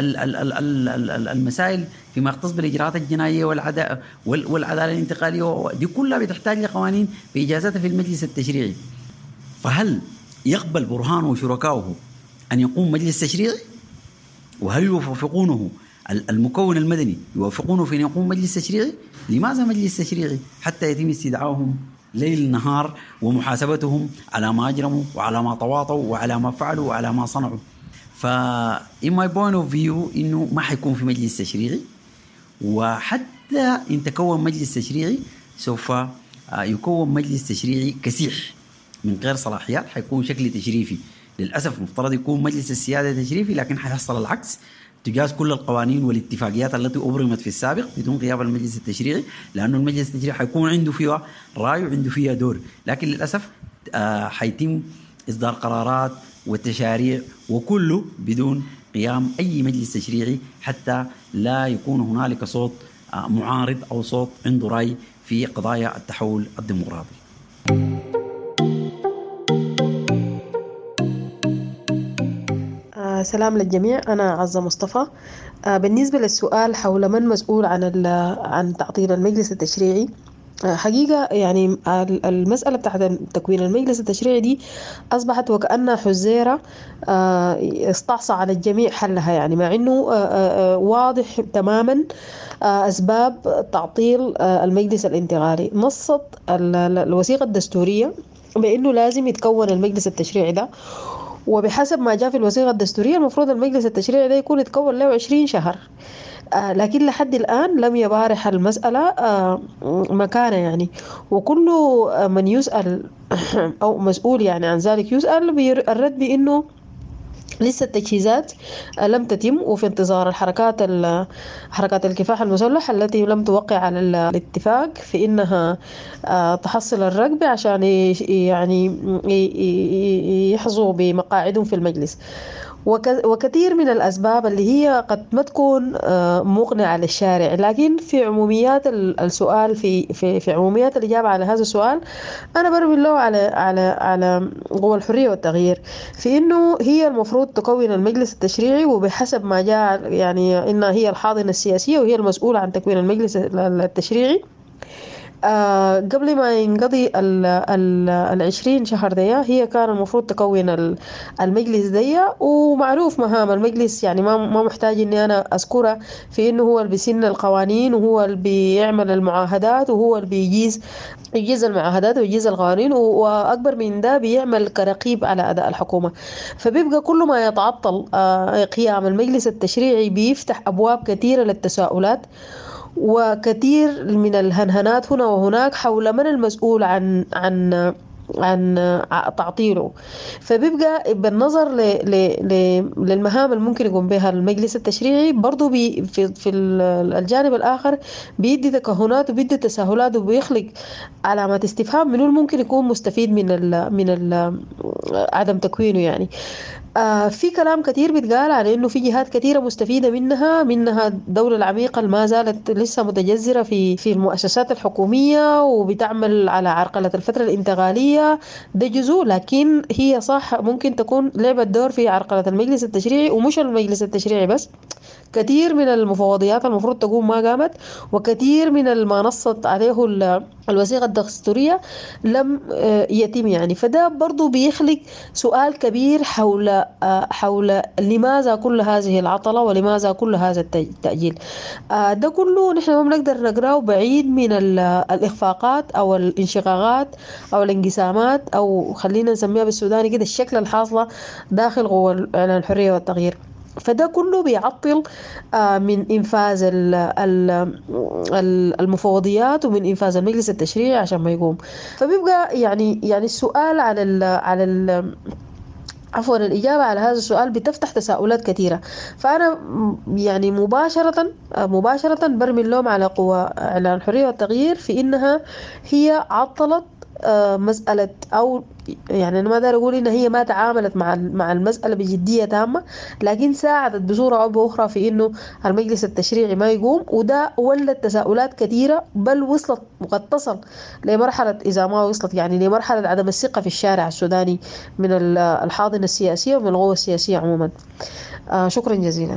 للمسائل فيما يختص بالإجراءات الجنائية والعدالة الانتقالية، دي كلها بتحتاج لقوانين بإجازتها في المجلس التشريعي. فهل يقبل برهان وشركائه أن يقوم مجلس تشريعي؟ وهل يوافقونه المكون المدني يوافقونه في أن يقوم مجلس تشريعي؟ لماذا مجلس تشريعي؟ حتى يتم استدعائهم ليل نهار ومحاسبتهم على ما أجرموا وعلى ما تواطوا وعلى ما فعلوا وعلى ما صنعوا. ف in my point of view إنه ما حيكون في مجلس تشريعي، وحتى إن تكون مجلس تشريعي سوف يكون مجلس تشريعي كسيح من غير صلاحيات، حيكون شكل تشريفي. للأسف مفترض يكون مجلس السيادة تشريفي، لكن حيحصل العكس، تجاز كل القوانين والاتفاقيات التي أبرمت في السابق بدون غياب المجلس التشريعي، لأنه المجلس التشريعي حيكون عنده فيها رأي وعنده فيها دور. لكن للأسف حيتم إصدار قرارات والتشاريع وكله بدون قيام أي مجلس تشريعي، حتى لا يكون هنالك صوت معارض أو صوت عنده رأي في قضايا التحول الديمقراطي. سلام للجميع، أنا عزة مصطفى. بالنسبة للسؤال حول من مسؤول عن عن تعطيل المجلس التشريعي، حقيقة يعني المسألة بتاعت تكوين المجلس التشريعي دي أصبحت وكأنها حزيرة استعصى على الجميع حلها، يعني مع أنه واضح تماما أسباب تعطيل المجلس الانتقالي. نصت الوثيقة الدستورية بأنه لازم يتكون المجلس التشريعي ده، وبحسب ما جاء في الوثيقة الدستورية المفروض المجلس التشريعي ده يكون يتكون له عشرين شهر، آه لكن لحد الآن لم يبارح المسألة آه مكانه يعني. وكل من يسأل أو مسؤول يعني عن ذلك يسأل الرد بأنه لسه التجهيزات لم تتم، وفي انتظار الحركات حركات الكفاح المسلح التي لم توقع على الاتفاق في إنها تحصل الرقبة عشان يعني يحظوا بمقاعدهم في المجلس. وكثير من الأسباب اللي هي قد ما تكون مقنعة للشارع، لكن في عموميات السؤال في في في عموميات الإجابة على هذا السؤال أنا برمي له على على على قوى الحرية والتغيير، في إنه هي المفروض تكون المجلس التشريعي، وبحسب ما جاء يعني إنها هي الحاضنة السياسية وهي المسؤولة عن تكوين المجلس التشريعي. آه قبل ما ينقضي ال ال العشرين شهر ديا هي كان المفروض تكون المجلس ديا، ومعروف مهام المجلس يعني ما ما محتاج اني انا اذكرها، في انه هو اللي بيسن القوانين وهو اللي بيعمل المعاهدات وهو اللي بيجيز يجيز المعاهدات ويجيز القوانين، واكبر من ده بيعمل كرقيب على اداء الحكومه. فبيبقى كل ما يتعطل آه قيام المجلس التشريعي بيفتح ابواب كثيره للتساؤلات وكثير من الهنهنات هنا وهناك حول من المسؤول عن عن عن تعطيله. فبيبقى بالنظر ل ل ل للمهام اللي ممكن يقوم بها المجلس التشريعي برضو بي في في الجانب الآخر بيدي تكهنات وبيدي تساهلات وبيخلق علامات استفهام منو ممكن يكون مستفيد من ال من ال عدم تكوينه يعني. آه في كلام كثير بيتقال عن انه في جهات كثيره مستفيده منها منها الدوله العميقه اللي ما زالت لسه متجذره في في المؤسسات الحكوميه وبتعمل على عرقله الفتره الانتقاليه، ده جزء، لكن هي صح ممكن تكون لعبت دور في عرقله المجلس التشريعي، ومش المجلس التشريعي بس، كثير من المفوضيات المفروض تقوم ما قامت، وكثير من ما نصت عليه الوثيقة الدستورية لم يتم يعني. فده برضو بيخلق سؤال كبير حول حول لماذا كل هذه العطلة ولماذا كل هذا التأجيل. ده كله نحن ما بنقدر نقرأه بعيد من الإخفاقات أو الانشقاقات أو الانقسامات، أو خلينا نسميها بالسوداني كده الشكل الحاصلة داخل قوى إعلان الحرية والتغيير. فده كله بيعطل من إنفاذ المفوضيات ومن إنفاذ المجلس التشريعي عشان ما يقوم. فبيبقى يعني يعني السؤال على ال على ال عفوا الإجابة على هذا السؤال بتفتح تساؤلات كثيرة. فأنا يعني مباشرة مباشرة برمي اللوم على قوى إعلان الحرية والتغيير في إنها هي عطلت مسألة، أو يعني أنا ما دار أقول إن هي ما تعاملت مع مع المسألة بجدية تامة، لكن ساعدت بصورة أو بأخرى في إنه المجلس التشريعي ما يقوم. وده ولد تساؤلات كثيرة، بل وصلت وقد تصل لمرحلة إذا ما وصلت يعني لمرحلة عدم الثقة في الشارع السوداني من الحاضنة السياسية ومن القوى السياسية عموما. آه شكرا جزيلا.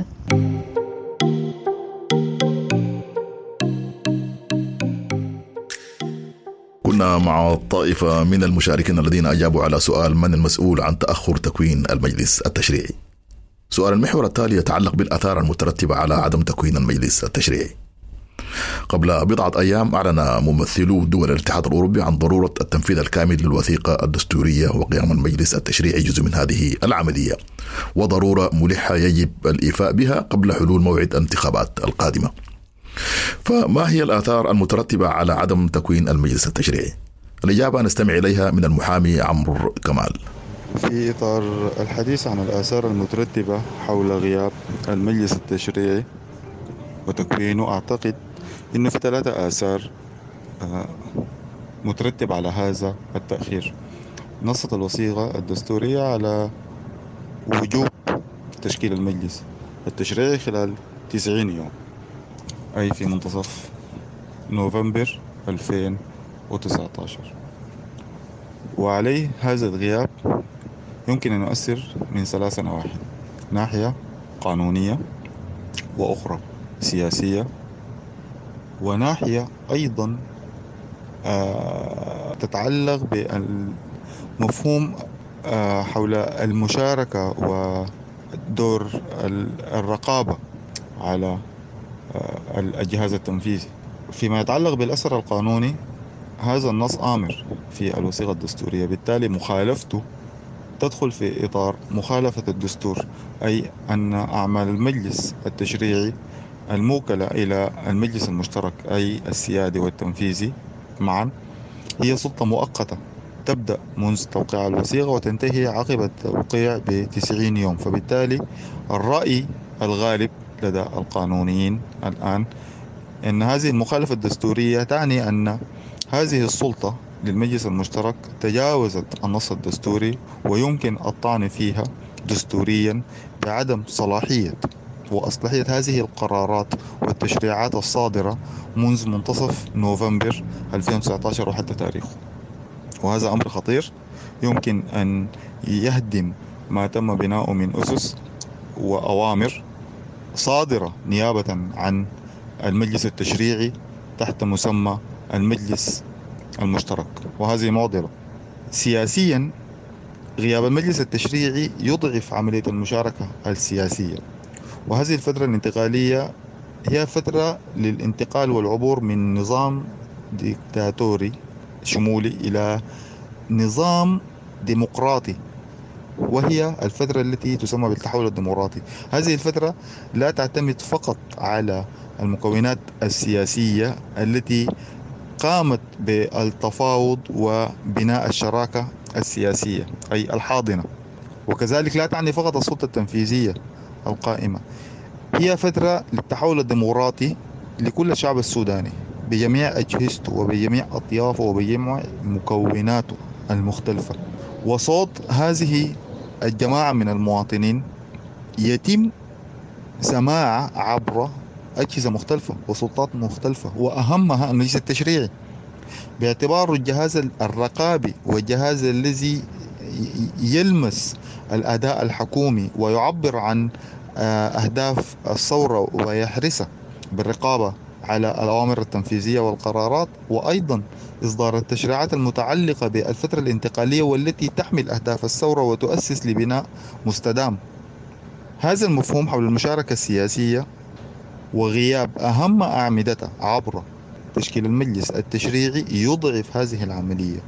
كنا مع طائفة من المشاركين الذين أجابوا على سؤال من المسؤول عن تأخر تكوين المجلس التشريعي. سؤال المحور التالي يتعلق بالآثار المترتبة على عدم تكوين المجلس التشريعي. قبل بضعة أيام أعلن ممثلو دول الاتحاد الأوروبي عن ضرورة التنفيذ الكامل للوثيقة الدستورية وقيام المجلس التشريعي جزء من هذه العملية، وضرورة ملحة يجب الإيفاء بها قبل حلول موعد الانتخابات القادمة. فما هي الآثار المترتبة على عدم تكوين المجلس التشريعي؟ الإجابة نستمع إليها من المحامي عمرو كمال. في إطار الحديث عن الآثار المترتبة حول غياب المجلس التشريعي وتكوينه، أعتقد إنه في ثلاثة آثار مترتب على هذا التأخير. نصت الوثيقة الدستورية على وجوب تشكيل المجلس التشريعي خلال تسعين يوم، أي في منتصف نوفمبر ألفين وتسعة عشر، وعليه هذا الغياب يمكن أن يؤثر من ثلاث نواحي: ناحية قانونية، وأخرى سياسية، وناحية أيضا آه تتعلق بالمفهوم آه حول المشاركة ودور الرقابة على آه الجهاز التنفيذي. فيما يتعلق بالأثر القانوني، هذا النص آمر في الوثيقة الدستورية، بالتالي مخالفته تدخل في إطار مخالفة الدستور، أي أن أعمال المجلس التشريعي الموكلة إلى المجلس المشترك أي السيادي والتنفيذي معا هي سلطة مؤقتة تبدأ منذ توقيع الوثيقة وتنتهي عقب التوقيع بتسعين يوم. فبالتالي الرأي الغالب لدى القانونيين الآن أن هذه المخالفة الدستورية تعني أن هذه السلطة للمجلس المشترك تجاوزت النص الدستوري، ويمكن الطعن فيها دستوريا بعدم صلاحية وأصلاحية هذه القرارات والتشريعات الصادرة منذ منتصف نوفمبر ألفين وتسعة عشر وحتى تاريخه. وهذا أمر خطير يمكن أن يهدم ما تم بناؤه من أسس وأوامر صادرة نيابة عن المجلس التشريعي تحت مسمى المجلس المشترك، وهذه معضلة. سياسيا، غياب المجلس التشريعي يضعف عملية المشاركة السياسية، وهذه الفترة الانتقالية هي فترة للانتقال والعبور من نظام ديكتاتوري شمولي إلى نظام ديمقراطي، وهي الفترة التي تسمى بالتحول الديمقراطي. هذه الفترة لا تعتمد فقط على المكونات السياسية التي قامت بالتفاوض وبناء الشراكة السياسية أي الحاضنة، وكذلك لا تعني فقط السلطة التنفيذية القائمة. هي فترة للتحول الديمقراطي لكل الشعب السوداني بجميع أجهزته وبجميع أطيافه وبجميع مكوناته المختلفة، وصوت هذه الجماعة من المواطنين يتم سماعه عبر أجهزة مختلفة وسلطات مختلفة، وأهمها المجلس التشريعي باعتباره الجهاز الرقابي والجهاز الذي يلمس الأداء الحكومي ويعبر عن أهداف الثورة ويحرصها بالرقابة على الأوامر التنفيذية والقرارات، وأيضا إصدار التشريعات المتعلقة بالفترة الانتقالية والتي تحمل أهداف الثورة وتؤسس لبناء مستدام. هذا المفهوم حول المشاركة السياسية وغياب أهم أعمدتها عبر تشكيل المجلس التشريعي يضعف هذه العملية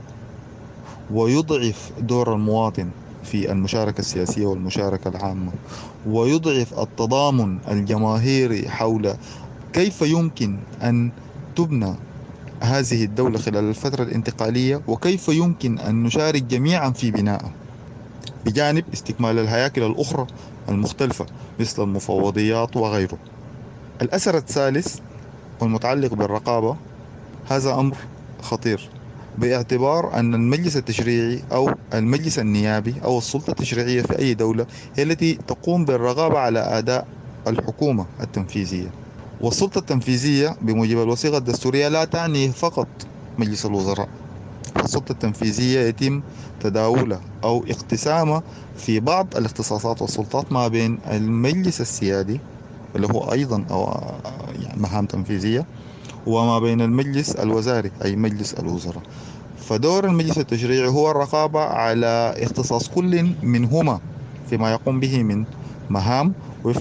ويضعف دور المواطن في المشاركة السياسية والمشاركة العامة، ويضعف التضامن الجماهيري حول كيف يمكن أن تبنى هذه الدولة خلال الفترة الانتقالية وكيف يمكن أن نشارك جميعا في بنائها، بجانب استكمال الهياكل الأخرى المختلفة مثل المفوضيات وغيره. الأثر الثالث والمتعلق بالرقابة، هذا أمر خطير باعتبار أن المجلس التشريعي أو المجلس النيابي أو السلطة التشريعية في أي دولة هي التي تقوم بالرقابة على أداء الحكومة التنفيذية. والسلطة التنفيذية بموجب الوثيقة الدستورية لا تعني فقط مجلس الوزراء، السلطة التنفيذية يتم تداولها أو اقتسامها في بعض الاختصاصات والسلطات ما بين المجلس السيادي اللي هو أيضا أو يعني مهام تنفيذية، وما بين المجلس الوزاري أي مجلس الوزراء. فدور المجلس التشريعي هو الرقابة على اختصاص كل منهما فيما يقوم به من مهام وفق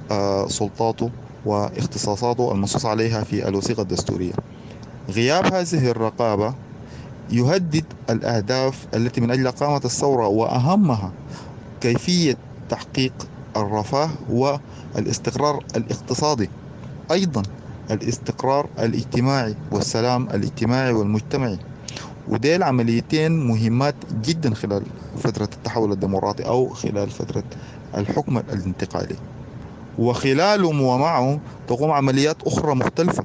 سلطاته واختصاصاته المنصوص عليها في الوثيقة الدستورية. غياب هذه الرقابة يهدد الأهداف التي من أجل قامة الثورة، وأهمها كيفية تحقيق الرفاه والاستقرار الاقتصادي، أيضا الاستقرار الاجتماعي والسلام الاجتماعي والمجتمعي. وديل عمليتين مهمات جدا خلال فترة التحول الديمقراطي أو خلال فترة الحكم الانتقالي، وخلاله ومعه تقوم عمليات أخرى مختلفة،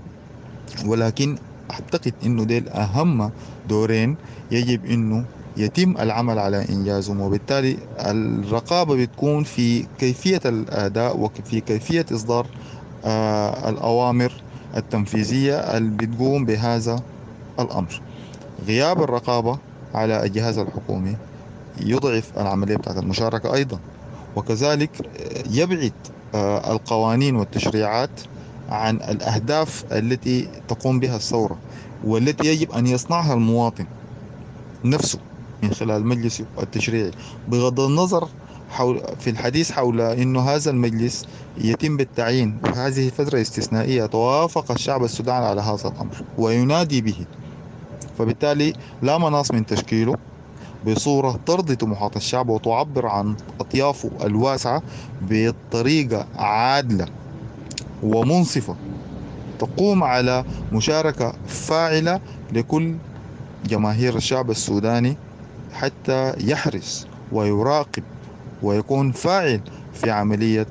ولكن أعتقد أنه ديل أهم دورين يجب أنه يتم العمل على إنجازهم. وبالتالي الرقابة بتكون في كيفية الأداء وفي كيفية إصدار آه الأوامر التنفيذية اللي بتقوم بهذا الأمر. غياب الرقابة على الجهاز الحكومي يضعف العملية بتاعت المشاركة أيضا، وكذلك يبعد آه القوانين والتشريعات عن الأهداف التي تقوم بها الثورة والتي يجب أن يصنعها المواطن نفسه من خلال المجلس التشريعي، بغض النظر حول في الحديث حول أنه هذا المجلس يتم بالتعيين في هذه فترة استثنائية توافق الشعب السوداني على هذا الأمر وينادي به، فبالتالي لا مناص من تشكيله بصورة ترضي طموحات الشعب وتعبر عن أطيافه الواسعة بطريقة عادلة ومنصفة تقوم على مشاركة فاعلة لكل جماهير الشعب السوداني حتى يحرص ويراقب ويكون فاعل في عملية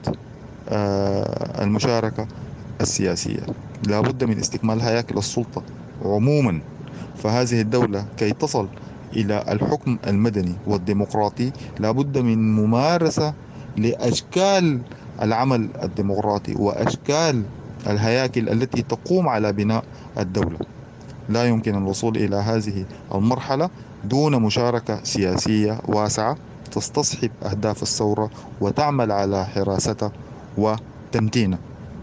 المشاركة السياسية. لا بد من استكمال هياكل السلطة عموما، فهذه الدولة كي تصل إلى الحكم المدني والديمقراطي لا بد من ممارسة لأشكال العمل الديمقراطي وأشكال الهياكل التي تقوم على بناء الدولة. لا يمكن الوصول إلى هذه المرحلة دون مشاركة سياسية واسعة تستصحب أهداف الثورة وتعمل على حراستها وتمتينها.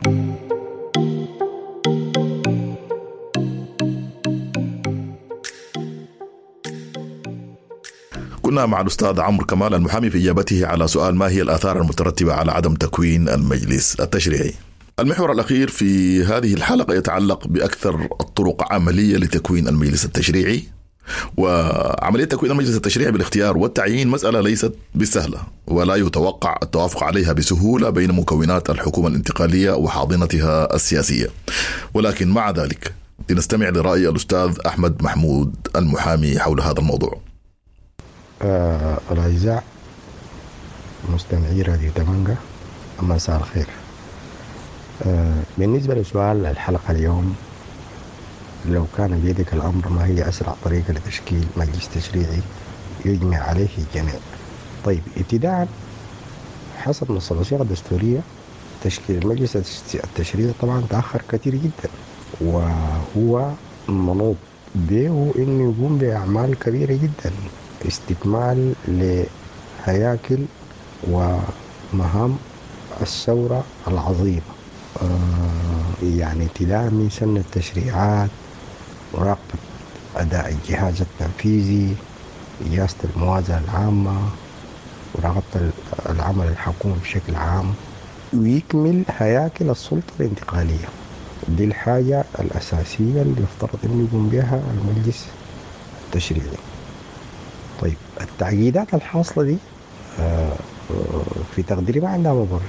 كنا مع الأستاذ عمرو كمال المحامي في إجابته على سؤال ما هي الآثار المترتبة على عدم تكوين المجلس التشريعي. المحور الأخير في هذه الحلقة يتعلق بأكثر الطرق عملية لتكوين المجلس التشريعي. وعملية تكوين المجلس التشريعي بالاختيار والتعيين مسألة ليست بالسهلة، ولا يتوقع التوافق عليها بسهولة بين مكونات الحكومة الانتقالية وحاضنتها السياسية. ولكن مع ذلك لنستمع لرأي الأستاذ أحمد محمود المحامي حول هذا الموضوع. آه الأعزاء مستمعي راديو دمنجة، مساء الخير. آه بالنسبة لسؤال الحلقة اليوم، لو كان بيدك الأمر ما هي أسرع طريقة لتشكيل مجلس تشريعي يجمع عليه الجميع؟ طيب، ابتداء حسب نص الوثيقة الدستورية تشكيل المجلس التشريعي طبعا تأخر كثير جدا، وهو منوط به إنه يقوم بأعمال كبيرة جدا، استكمال لهياكل ومهام الثورة العظيمة، يعني ابتداء من سن التشريعات، مراقبة أداء الجهاز التنفيذي، إجازة الموازنة العامة، مراقبة العمل الحكومي بشكل عام، ويكمل هياكل السلطة الانتقالية. دي الحاجة الأساسية اللي يفترض أن يقوم بها المجلس التشريعي. طيب التعقيدات الحاصلة دي في تقديري ما عندها مبرر.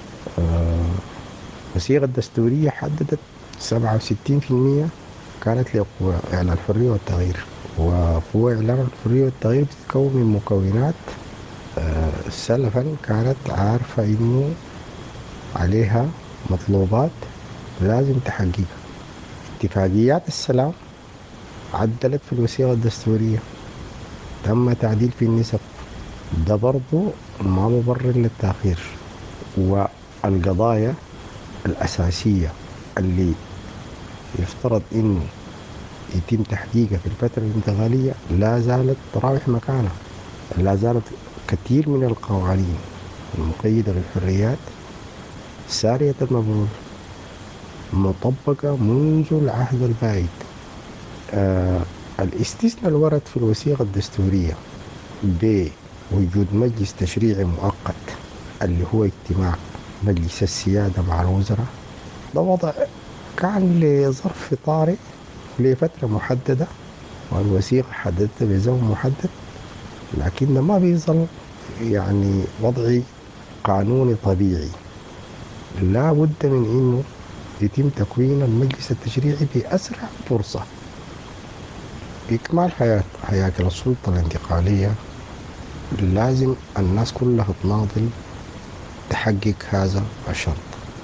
الوثيقة الدستورية حددت سبعة وستين بالمئة كانت لقوى إعلان الحرية والتغيير، وقوى إعلان الحرية والتغيير بتتكون من مكونات سلفا كانت عارفة إنه عليها مطلوبات لازم تحققها. اتفاقيات السلام عدلت في الوثيقة الدستورية، تم تعديل في النسب، ده برضو ما مبرر للتأخير. والقضايا الأساسية اللي يفترض إنه يتم تحقيقها في الفترة الانتقالية لا زالت تراوح مكانها. لا زالت كثير من القوانين المقيدة للحريات سارية المفعول، مطبقة منذ العهد البائد. آه الاستثناء الورد في الوثيقة الدستورية بوجود مجلس تشريعي مؤقت اللي هو اجتماع مجلس السيادة مع الوزراء، ده وضع كان لظرف طارئ لفترة محددة، والوثيقة حددتها بزمن محدد، لكن ما بيظل يعني وضع قانوني طبيعي. لا بد من انه يتم تكوين المجلس التشريعي بأسرع فرصة. إكمال حياة هياكل السلطة الانتقالية لازم الناس كلها تناضل تحقق هذا الشرط.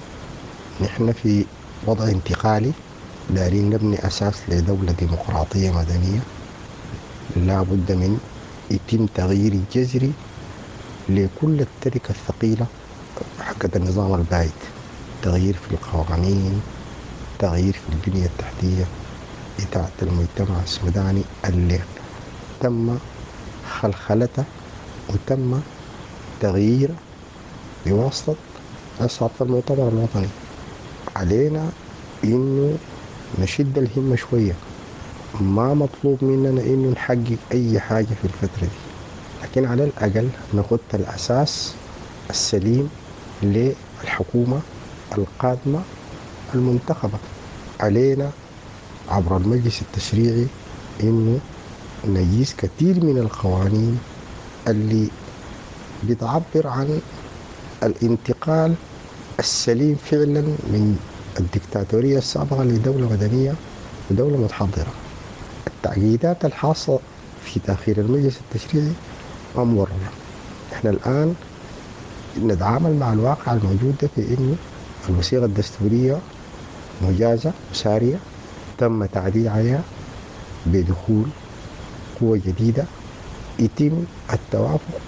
نحن في وضع انتقالي دارين نبني أساس لدولة ديمقراطية مدنية، لا بد من يتم تغيير جذري لكل التركة الثقيلة حقت النظام البائد، تغيير في القوانين، تغيير في البنية التحتية بتاعة المجتمع السوداني اللي تم خلخلته وتم تغييره بواسطة أصحاب المؤتمر الوطني. علينا إنه نشد الهمة شوية، ما مطلوب مننا إنه نحقق أي حاجة في الفترة دي، لكن على الأقل نخط الأساس السليم للحكومة القادمة المنتخبة. علينا عبر المجلس التشريعي إنه نجيز كثير من القوانين اللي بتعبر عن الانتقال السليم فعلا من الدكتاتورية السابقة لدولة مدنية ودولة متحضرة. التعقيدات الحاصلة في تأخير المجلس التشريعي ما مبررة. احنا الآن نتعامل مع الواقع الموجود ده في إنه الوثيقة الدستورية مجازة وسارية، تم تعديل عليها بدخول قوة جديدة، يتم التوافق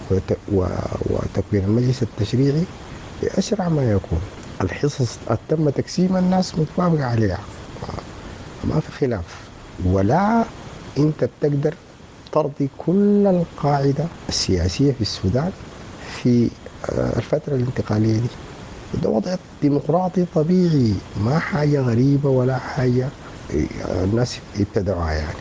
وتكوين المجلس التشريعي بأسرع ما يكون. الحصص تم تقسيم الناس متفاوقة عليها، ما في خلاف، ولا انت بتقدر ترضي كل القاعدة السياسية في السودان في الفترة الانتقالية دي. ده وضع ديمقراطي طبيعي، ما حاجة غريبة ولا حاجة الناس يبتدعوها يعني.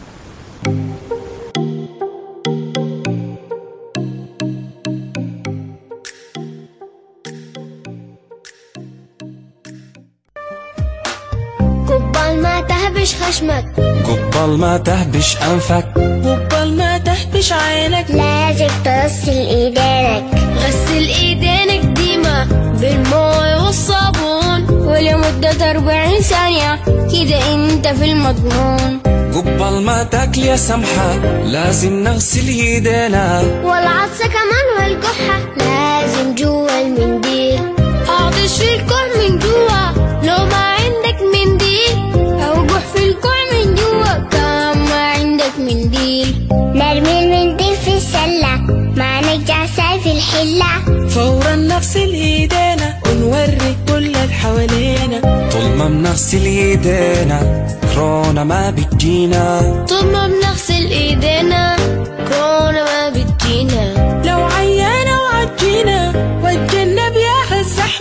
قبل ما تهبش خشمك، قبل ما تهبش أنفك، قبل ما تهبش عينك، لازم تغسل ايدينك. غسل ايدينك ديما بالماء والصابون ولمدة أربعين ثانية، كده انت في المضمون. قبل ما تاكل يا سمحة لازم نغسل ايدينا، والعطسة كمان والكحة لازم جوا المنديل. اعطش في الكح من جوا لو ما عندك منديل، او جح في الكح من جوا كان ما عندك منديل. نرمي المنديل في السلة ما نجاسة في الحلة، فورا نغسل ايدينا ونوري كل اللي حوالينا. طول ما بنغسل ايدينا كورونا ما بتجينا، طول ما بنغسل ايدينا كورونا ما بتجينا. لو عيانا وعجينا واتجنب يا الزحمة،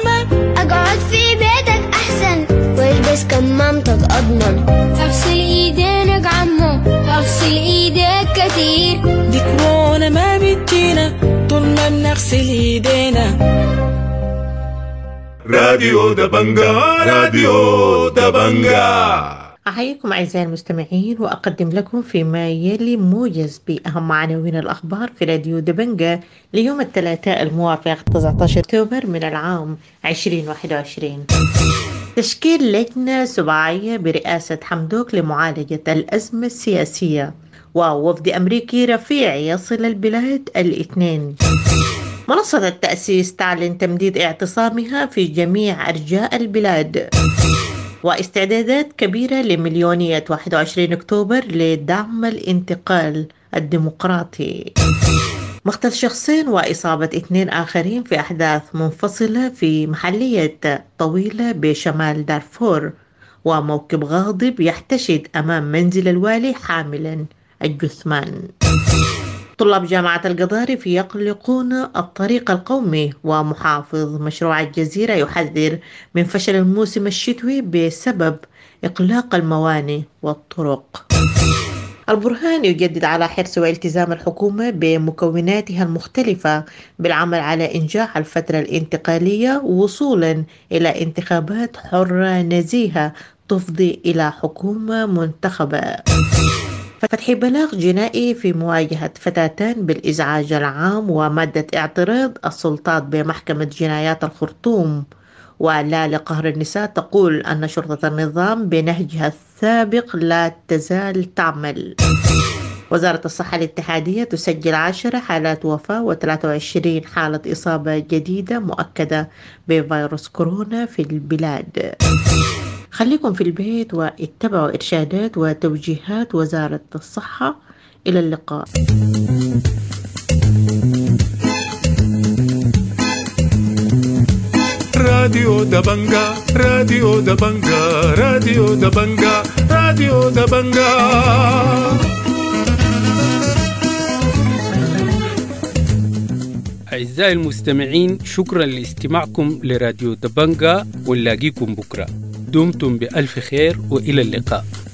نغسل ايدينا. راديو دبنجا راديو دبنجا. أحييكم أعزائي المستمعين وأقدم لكم فيما يلي موجز بأهم عناوين الأخبار في راديو دبنجا ليوم الثلاثاء الموافق تسعة عشر أكتوبر من العام ألفين وواحد وعشرين. تشكيل لجنة سباعية برئاسة حمدوك لمعالجة الأزمة السياسية، ووفد أمريكي رفيع يصل البلاد الاثنين. منصة التأسيس تعلن تمديد اعتصامها في جميع أرجاء البلاد. واستعدادات كبيرة لمليونية واحد وعشرين أكتوبر لدعم الانتقال الديمقراطي. مقتل شخصين وإصابة اثنين آخرين في أحداث منفصلة في محلية طويلة بشمال دارفور. وموكب غاضب يحتشد أمام منزل الوالي حاملا الجثمان. طلاب جامعة القضارف يقلقون الطريق القومي، ومحافظ مشروع الجزيرة يحذر من فشل الموسم الشتوي بسبب إغلاق الموانئ والطرق. البرهان يجدد على حرص والتزام الحكومة بمكوناتها المختلفة بالعمل على إنجاح الفترة الانتقالية وصولا إلى انتخابات حرة نزيهة تفضي إلى حكومة منتخبة. فتح بلاغ جنائي في مواجهة فتاتان بالإزعاج العام ومادة اعتراض السلطات بمحكمة جنايات الخرطوم. ولا لقهر النساء تقول أن شرطة النظام بنهجها السابق لا تزال تعمل. وزارة الصحة الاتحادية تسجل عشر حالات وفاة وثلاثة وعشرين حالة إصابة جديدة مؤكدة بفيروس كورونا في البلاد. خليكم في البيت واتبعوا إرشادات وتوجيهات وزارة الصحة. إلى اللقاء. راديو دبنجا راديو دبنجا راديو دبنجا راديو دبنجا. أعزائي المستمعين، شكرا لاستماعكم لراديو دبنجا، ونلاقيكم بكرة. دمتم بألف خير وإلى اللقاء.